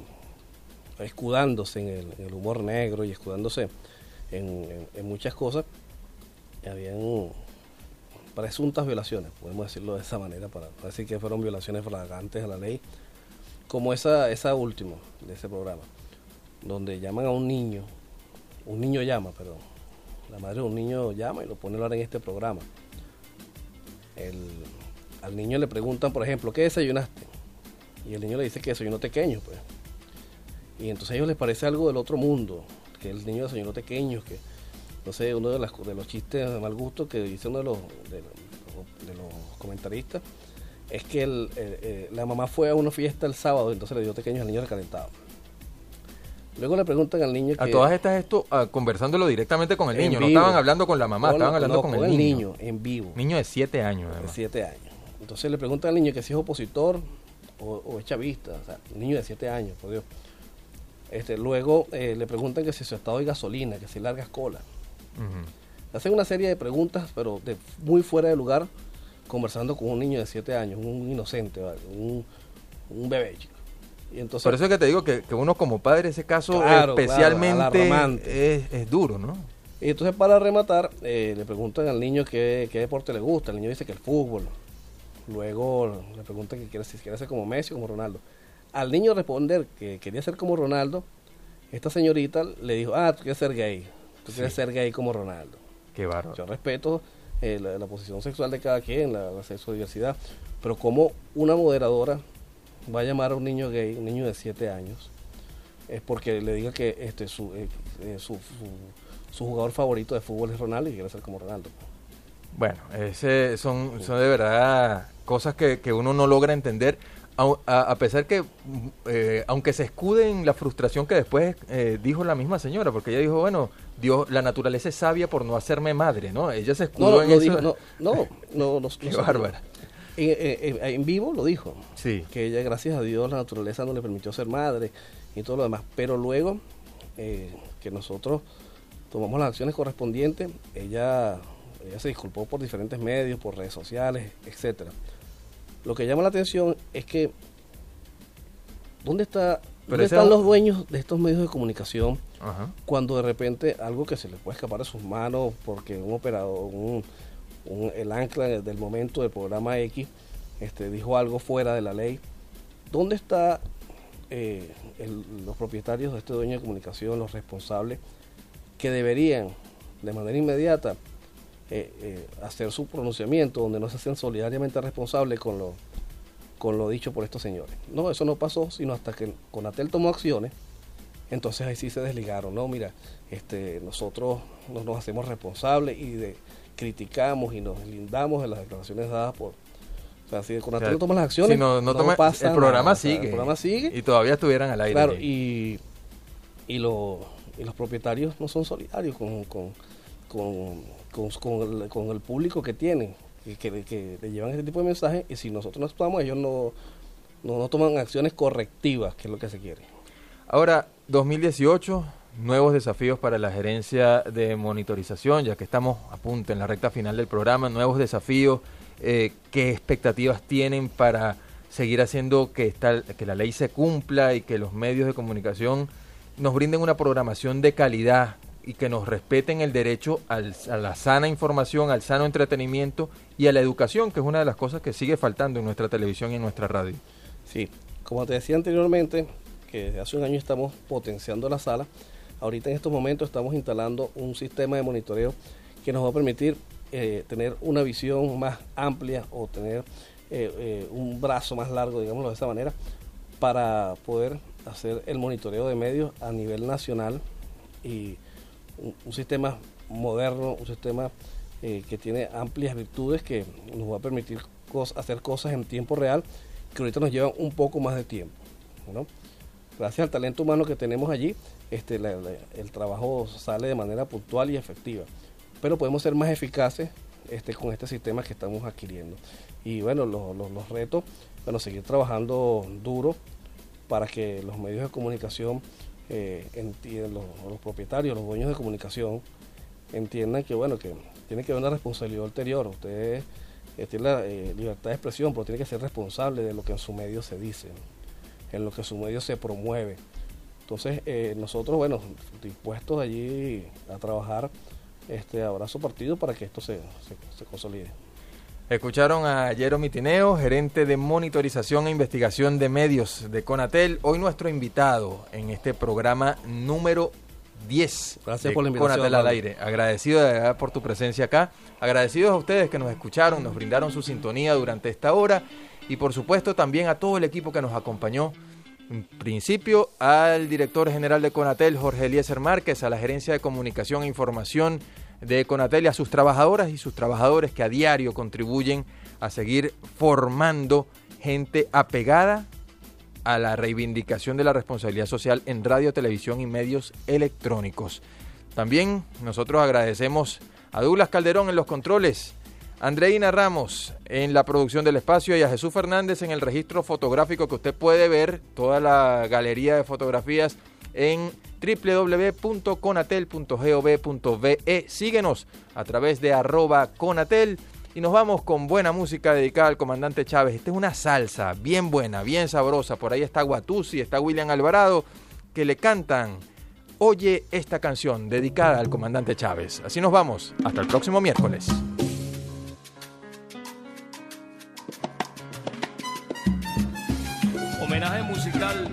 [SPEAKER 5] escudándose en el humor negro y escudándose en muchas cosas, habían presuntas violaciones, podemos decirlo de esa manera, para decir que fueron violaciones flagrantes a la ley, como esa última de ese programa, donde llaman a un niño llama, perdón, la madre de un niño llama y lo pone a hablar en este programa. Al niño le preguntan, por ejemplo, ¿qué desayunaste? Y el niño le dice que desayunó tequeños, pues. Y entonces a ellos les parece algo del otro mundo, que el niño desayunó tequeños, que entonces uno de los chistes de mal gusto que dice uno de los comentaristas es que la mamá fue a una fiesta el sábado, entonces le dio tequeños al niño recalentado. Luego le preguntan al niño
[SPEAKER 3] a todas estas conversándolo directamente con el niño, no estaban hablando con la mamá, estaban hablando con el niño
[SPEAKER 5] en vivo.
[SPEAKER 3] Niño de 7 años además.
[SPEAKER 5] De 7 años. Entonces le preguntan al niño que si es opositor o es chavista, o sea, un niño de 7 años, por Dios. Luego le preguntan que si su estado de gasolina, que si largas cola. Hacen una serie de preguntas, pero muy fuera de lugar, conversando con un niño de 7 años, un inocente, un bebé, chico. Y entonces,
[SPEAKER 3] por eso es que te digo que uno como padre, ese caso especialmente es duro, ¿no?
[SPEAKER 5] Y entonces para rematar, le preguntan al niño qué deporte le gusta. El niño dice que el fútbol. Luego le preguntan si quiere ser como Messi o como Ronaldo. Al niño responder que quería ser como Ronaldo, esta señorita le dijo, tú quieres ser gay. Tú quieres ser gay como Ronaldo.
[SPEAKER 3] Qué bárbaro.
[SPEAKER 5] Yo respeto la posición sexual de cada quien, la sexodiversidad, pero como una moderadora va a llamar a un niño gay, un niño de 7 años, es porque le diga que su jugador favorito de fútbol es Ronaldo y quiere ser como Ronaldo.
[SPEAKER 3] Bueno, son de verdad cosas que uno no logra entender, a pesar que, aunque se escude en la frustración que después dijo la misma señora, porque ella dijo, bueno, Dios, la naturaleza es sabia por no hacerme madre, ¿no? Ella se escudó en eso.
[SPEAKER 5] No.
[SPEAKER 3] Qué bárbara.
[SPEAKER 5] En vivo lo dijo,
[SPEAKER 3] Sí.
[SPEAKER 5] que ella, gracias a Dios, la naturaleza no le permitió ser madre y todo lo demás, pero luego que nosotros tomamos las acciones correspondientes, ella se disculpó por diferentes medios, por redes sociales, etcétera. Lo que llama la atención es que ¿dónde están los dueños de estos medios de comunicación cuando de repente algo que se les puede escapar de sus manos porque un operador, el ancla del momento del programa X dijo algo fuera de la ley? ¿Dónde están los propietarios de este dueño de comunicación, los responsables, que deberían de manera inmediata hacer su pronunciamiento, donde no se hacen solidariamente responsables con lo dicho por estos señores? No, eso no pasó, sino hasta que Conatel tomó acciones. Entonces ahí sí se desligaron. No, mira, nosotros no nos hacemos responsables y criticamos y nos lindamos de las declaraciones dadas por... O sea, si Conatel no toma las acciones,
[SPEAKER 3] si no pasa el programa nada. Sigue. El programa sigue. Y todavía estuvieran al aire.
[SPEAKER 5] Claro, y los propietarios no son solidarios con el público que tienen, que le llevan este tipo de mensajes, y si nosotros no actuamos, ellos no toman acciones correctivas, que es lo que se quiere.
[SPEAKER 3] Ahora, 2018, nuevos desafíos para la gerencia de monitorización, ya que estamos a punto en la recta final del programa, nuevos desafíos. ¿Qué expectativas tienen para seguir haciendo que la ley se cumpla y que los medios de comunicación nos brinden una programación de calidad y que nos respeten el derecho a la sana información, al sano entretenimiento y a la educación, que es una de las cosas que sigue faltando en nuestra televisión y en nuestra radio?
[SPEAKER 5] Sí, como te decía anteriormente, que desde hace un año estamos potenciando la sala. Ahorita en estos momentos estamos instalando un sistema de monitoreo que nos va a permitir tener una visión más amplia o tener un brazo más largo, digámoslo de esa manera, para poder hacer el monitoreo de medios a nivel nacional, y un sistema moderno, un sistema que tiene amplias virtudes, que nos va a permitir hacer cosas en tiempo real que ahorita nos llevan un poco más de tiempo, ¿no? Gracias al talento humano que tenemos allí, el trabajo sale de manera puntual y efectiva, pero podemos ser más eficaces con este sistema que estamos adquiriendo. Y bueno, los retos, seguir trabajando duro para que los medios de comunicación, los propietarios, los dueños de comunicación, entiendan que que tiene que haber una responsabilidad ulterior. Ustedes tienen la libertad de expresión, pero tienen que ser responsables de lo que en su medio se dice, en lo que en su medio se promueve. Entonces, nosotros, dispuestos allí a trabajar a brazo partido para que esto se consolide.
[SPEAKER 3] Escucharon a Jeromy Tineo, gerente de monitorización e investigación de medios de Conatel, hoy nuestro invitado en este programa número 10.
[SPEAKER 5] Gracias por la invitación.
[SPEAKER 3] Conatel al aire. Agradecido de verdad por tu presencia acá. Agradecidos a ustedes que nos escucharon, nos brindaron su sintonía durante esta hora, y por supuesto también a todo el equipo que nos acompañó. En principio al director general de Conatel, Jorge Eliezer Márquez, a la gerencia de comunicación e información de Conatel y a sus trabajadoras y sus trabajadores que a diario contribuyen a seguir formando gente apegada a la reivindicación de la responsabilidad social en radio, televisión y medios electrónicos. También nosotros agradecemos a Douglas Calderón en los controles, a Andreina Ramos en la producción del espacio y a Jesús Fernández en el registro fotográfico, que usted puede ver toda la galería de fotografías en www.conatel.gov.be. Síguenos a través de @Conatel y nos vamos con buena música dedicada al comandante Chávez. Esta es una salsa bien buena, bien sabrosa. Por ahí está Guatuzzi, está William Alvarado, que le cantan Oye esta canción dedicada al comandante Chávez. Así nos vamos. Hasta el próximo miércoles.
[SPEAKER 7] Homenaje musical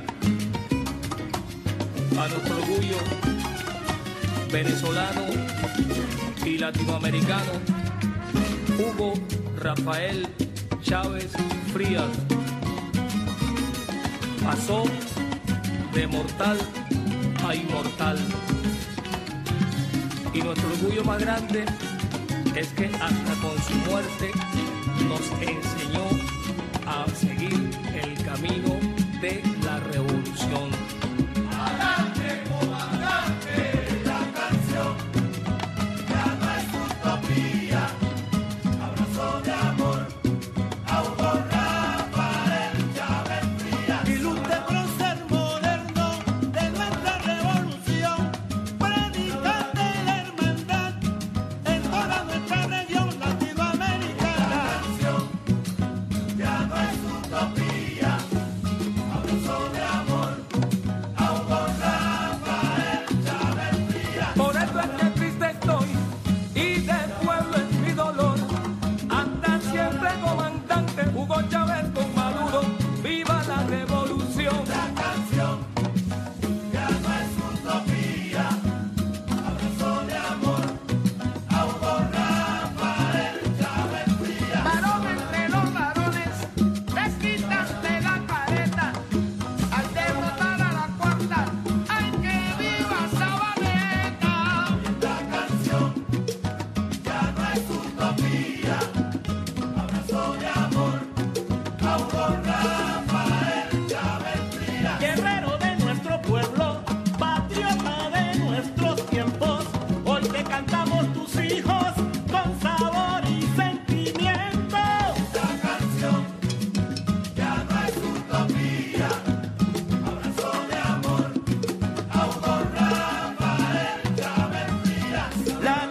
[SPEAKER 7] a nuestro orgullo venezolano y latinoamericano, Hugo Rafael Chávez Frías. Pasó de mortal a inmortal, y nuestro orgullo más grande es que hasta con su muerte nos enseñó a seguir el camino de la revolución.
[SPEAKER 4] Adelante, comandante, la canción ya no es utopía. Abrazo de amor a Hugo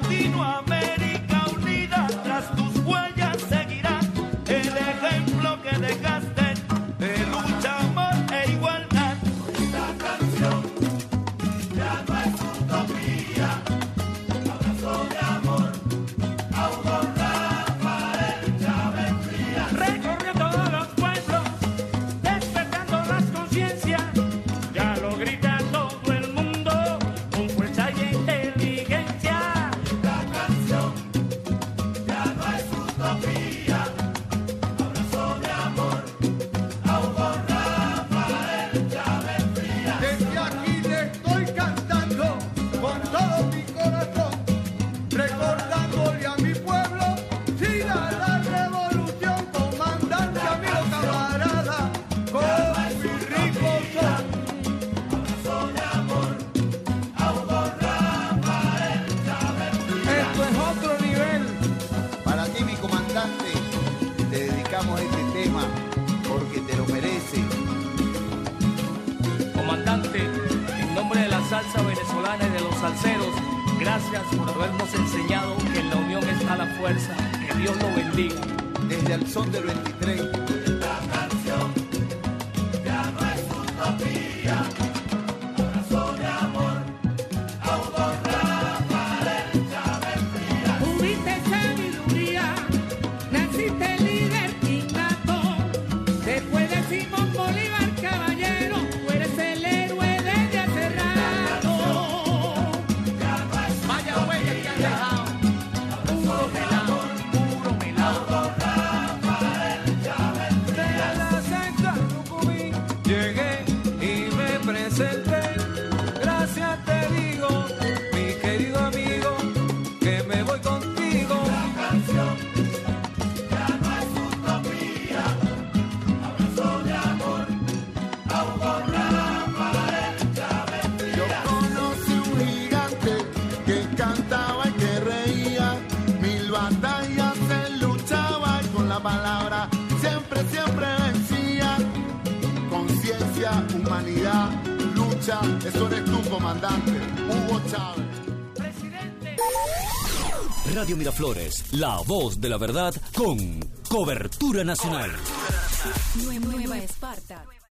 [SPEAKER 8] Latinoamérica unida, tras tus huellas seguirá el ejemplo que dejaste de lucha, amor e igualdad. Esta canción ya no es utopía, abrazo de amor, Hugo Rafael Chávez Frías. Recorrió todos los pueblos, despertando las conciencias, ya lo grita todo el mundo, con fuerza y inteligencia. Esta canción ya no es utopía, abrazo de amor, Hugo Rafael Chávez Frías.
[SPEAKER 9] Desde aquí te estoy cantando con todo mi corazón, recordándole a mi pueblo, siga la revolución, comandante, amigo, camarada, con mi rico son.
[SPEAKER 8] Abrazo de amor, Hugo Rafael Chávez Frías.
[SPEAKER 9] Esto es otro nivel.
[SPEAKER 10] Para ti, mi comandante, te dedicamos este tema porque te lo mereces.
[SPEAKER 7] Comandante, en nombre de la salsa venezolana y de los salseros, gracias por habernos enseñado que en la unión está la fuerza. Que Dios lo bendiga.
[SPEAKER 10] Desde el son del 23,
[SPEAKER 8] Esta canción ya no es utopía, abrazo de amor, Hugo Rafael Chávez Frías.
[SPEAKER 4] Tuviste sabiduría, naciste libertinato. Después de Simón Bolívar, caballero, tú eres el héroe desde hace rato.
[SPEAKER 7] Vaya huella que han dejado. Puro melado, puro melado.
[SPEAKER 8] De la Santa Tucumí llegué y me presenté. Gracias te digo, mi querido amigo, que me voy contigo. La canción ya no es utopía, abrazo de amor, Hugo Rafael Chávez
[SPEAKER 9] Yo
[SPEAKER 8] Frías.
[SPEAKER 9] conocí un gigante que cantaba y que reía, mil batallas él luchaba y con la palabra siempre, siempre vencía. Conciencia, humanidad, lucha, eso eres tú, comandante, Hugo Chávez.
[SPEAKER 11] Radio Miraflores, la voz de la verdad con cobertura nacional.
[SPEAKER 12] Nueva Esparta.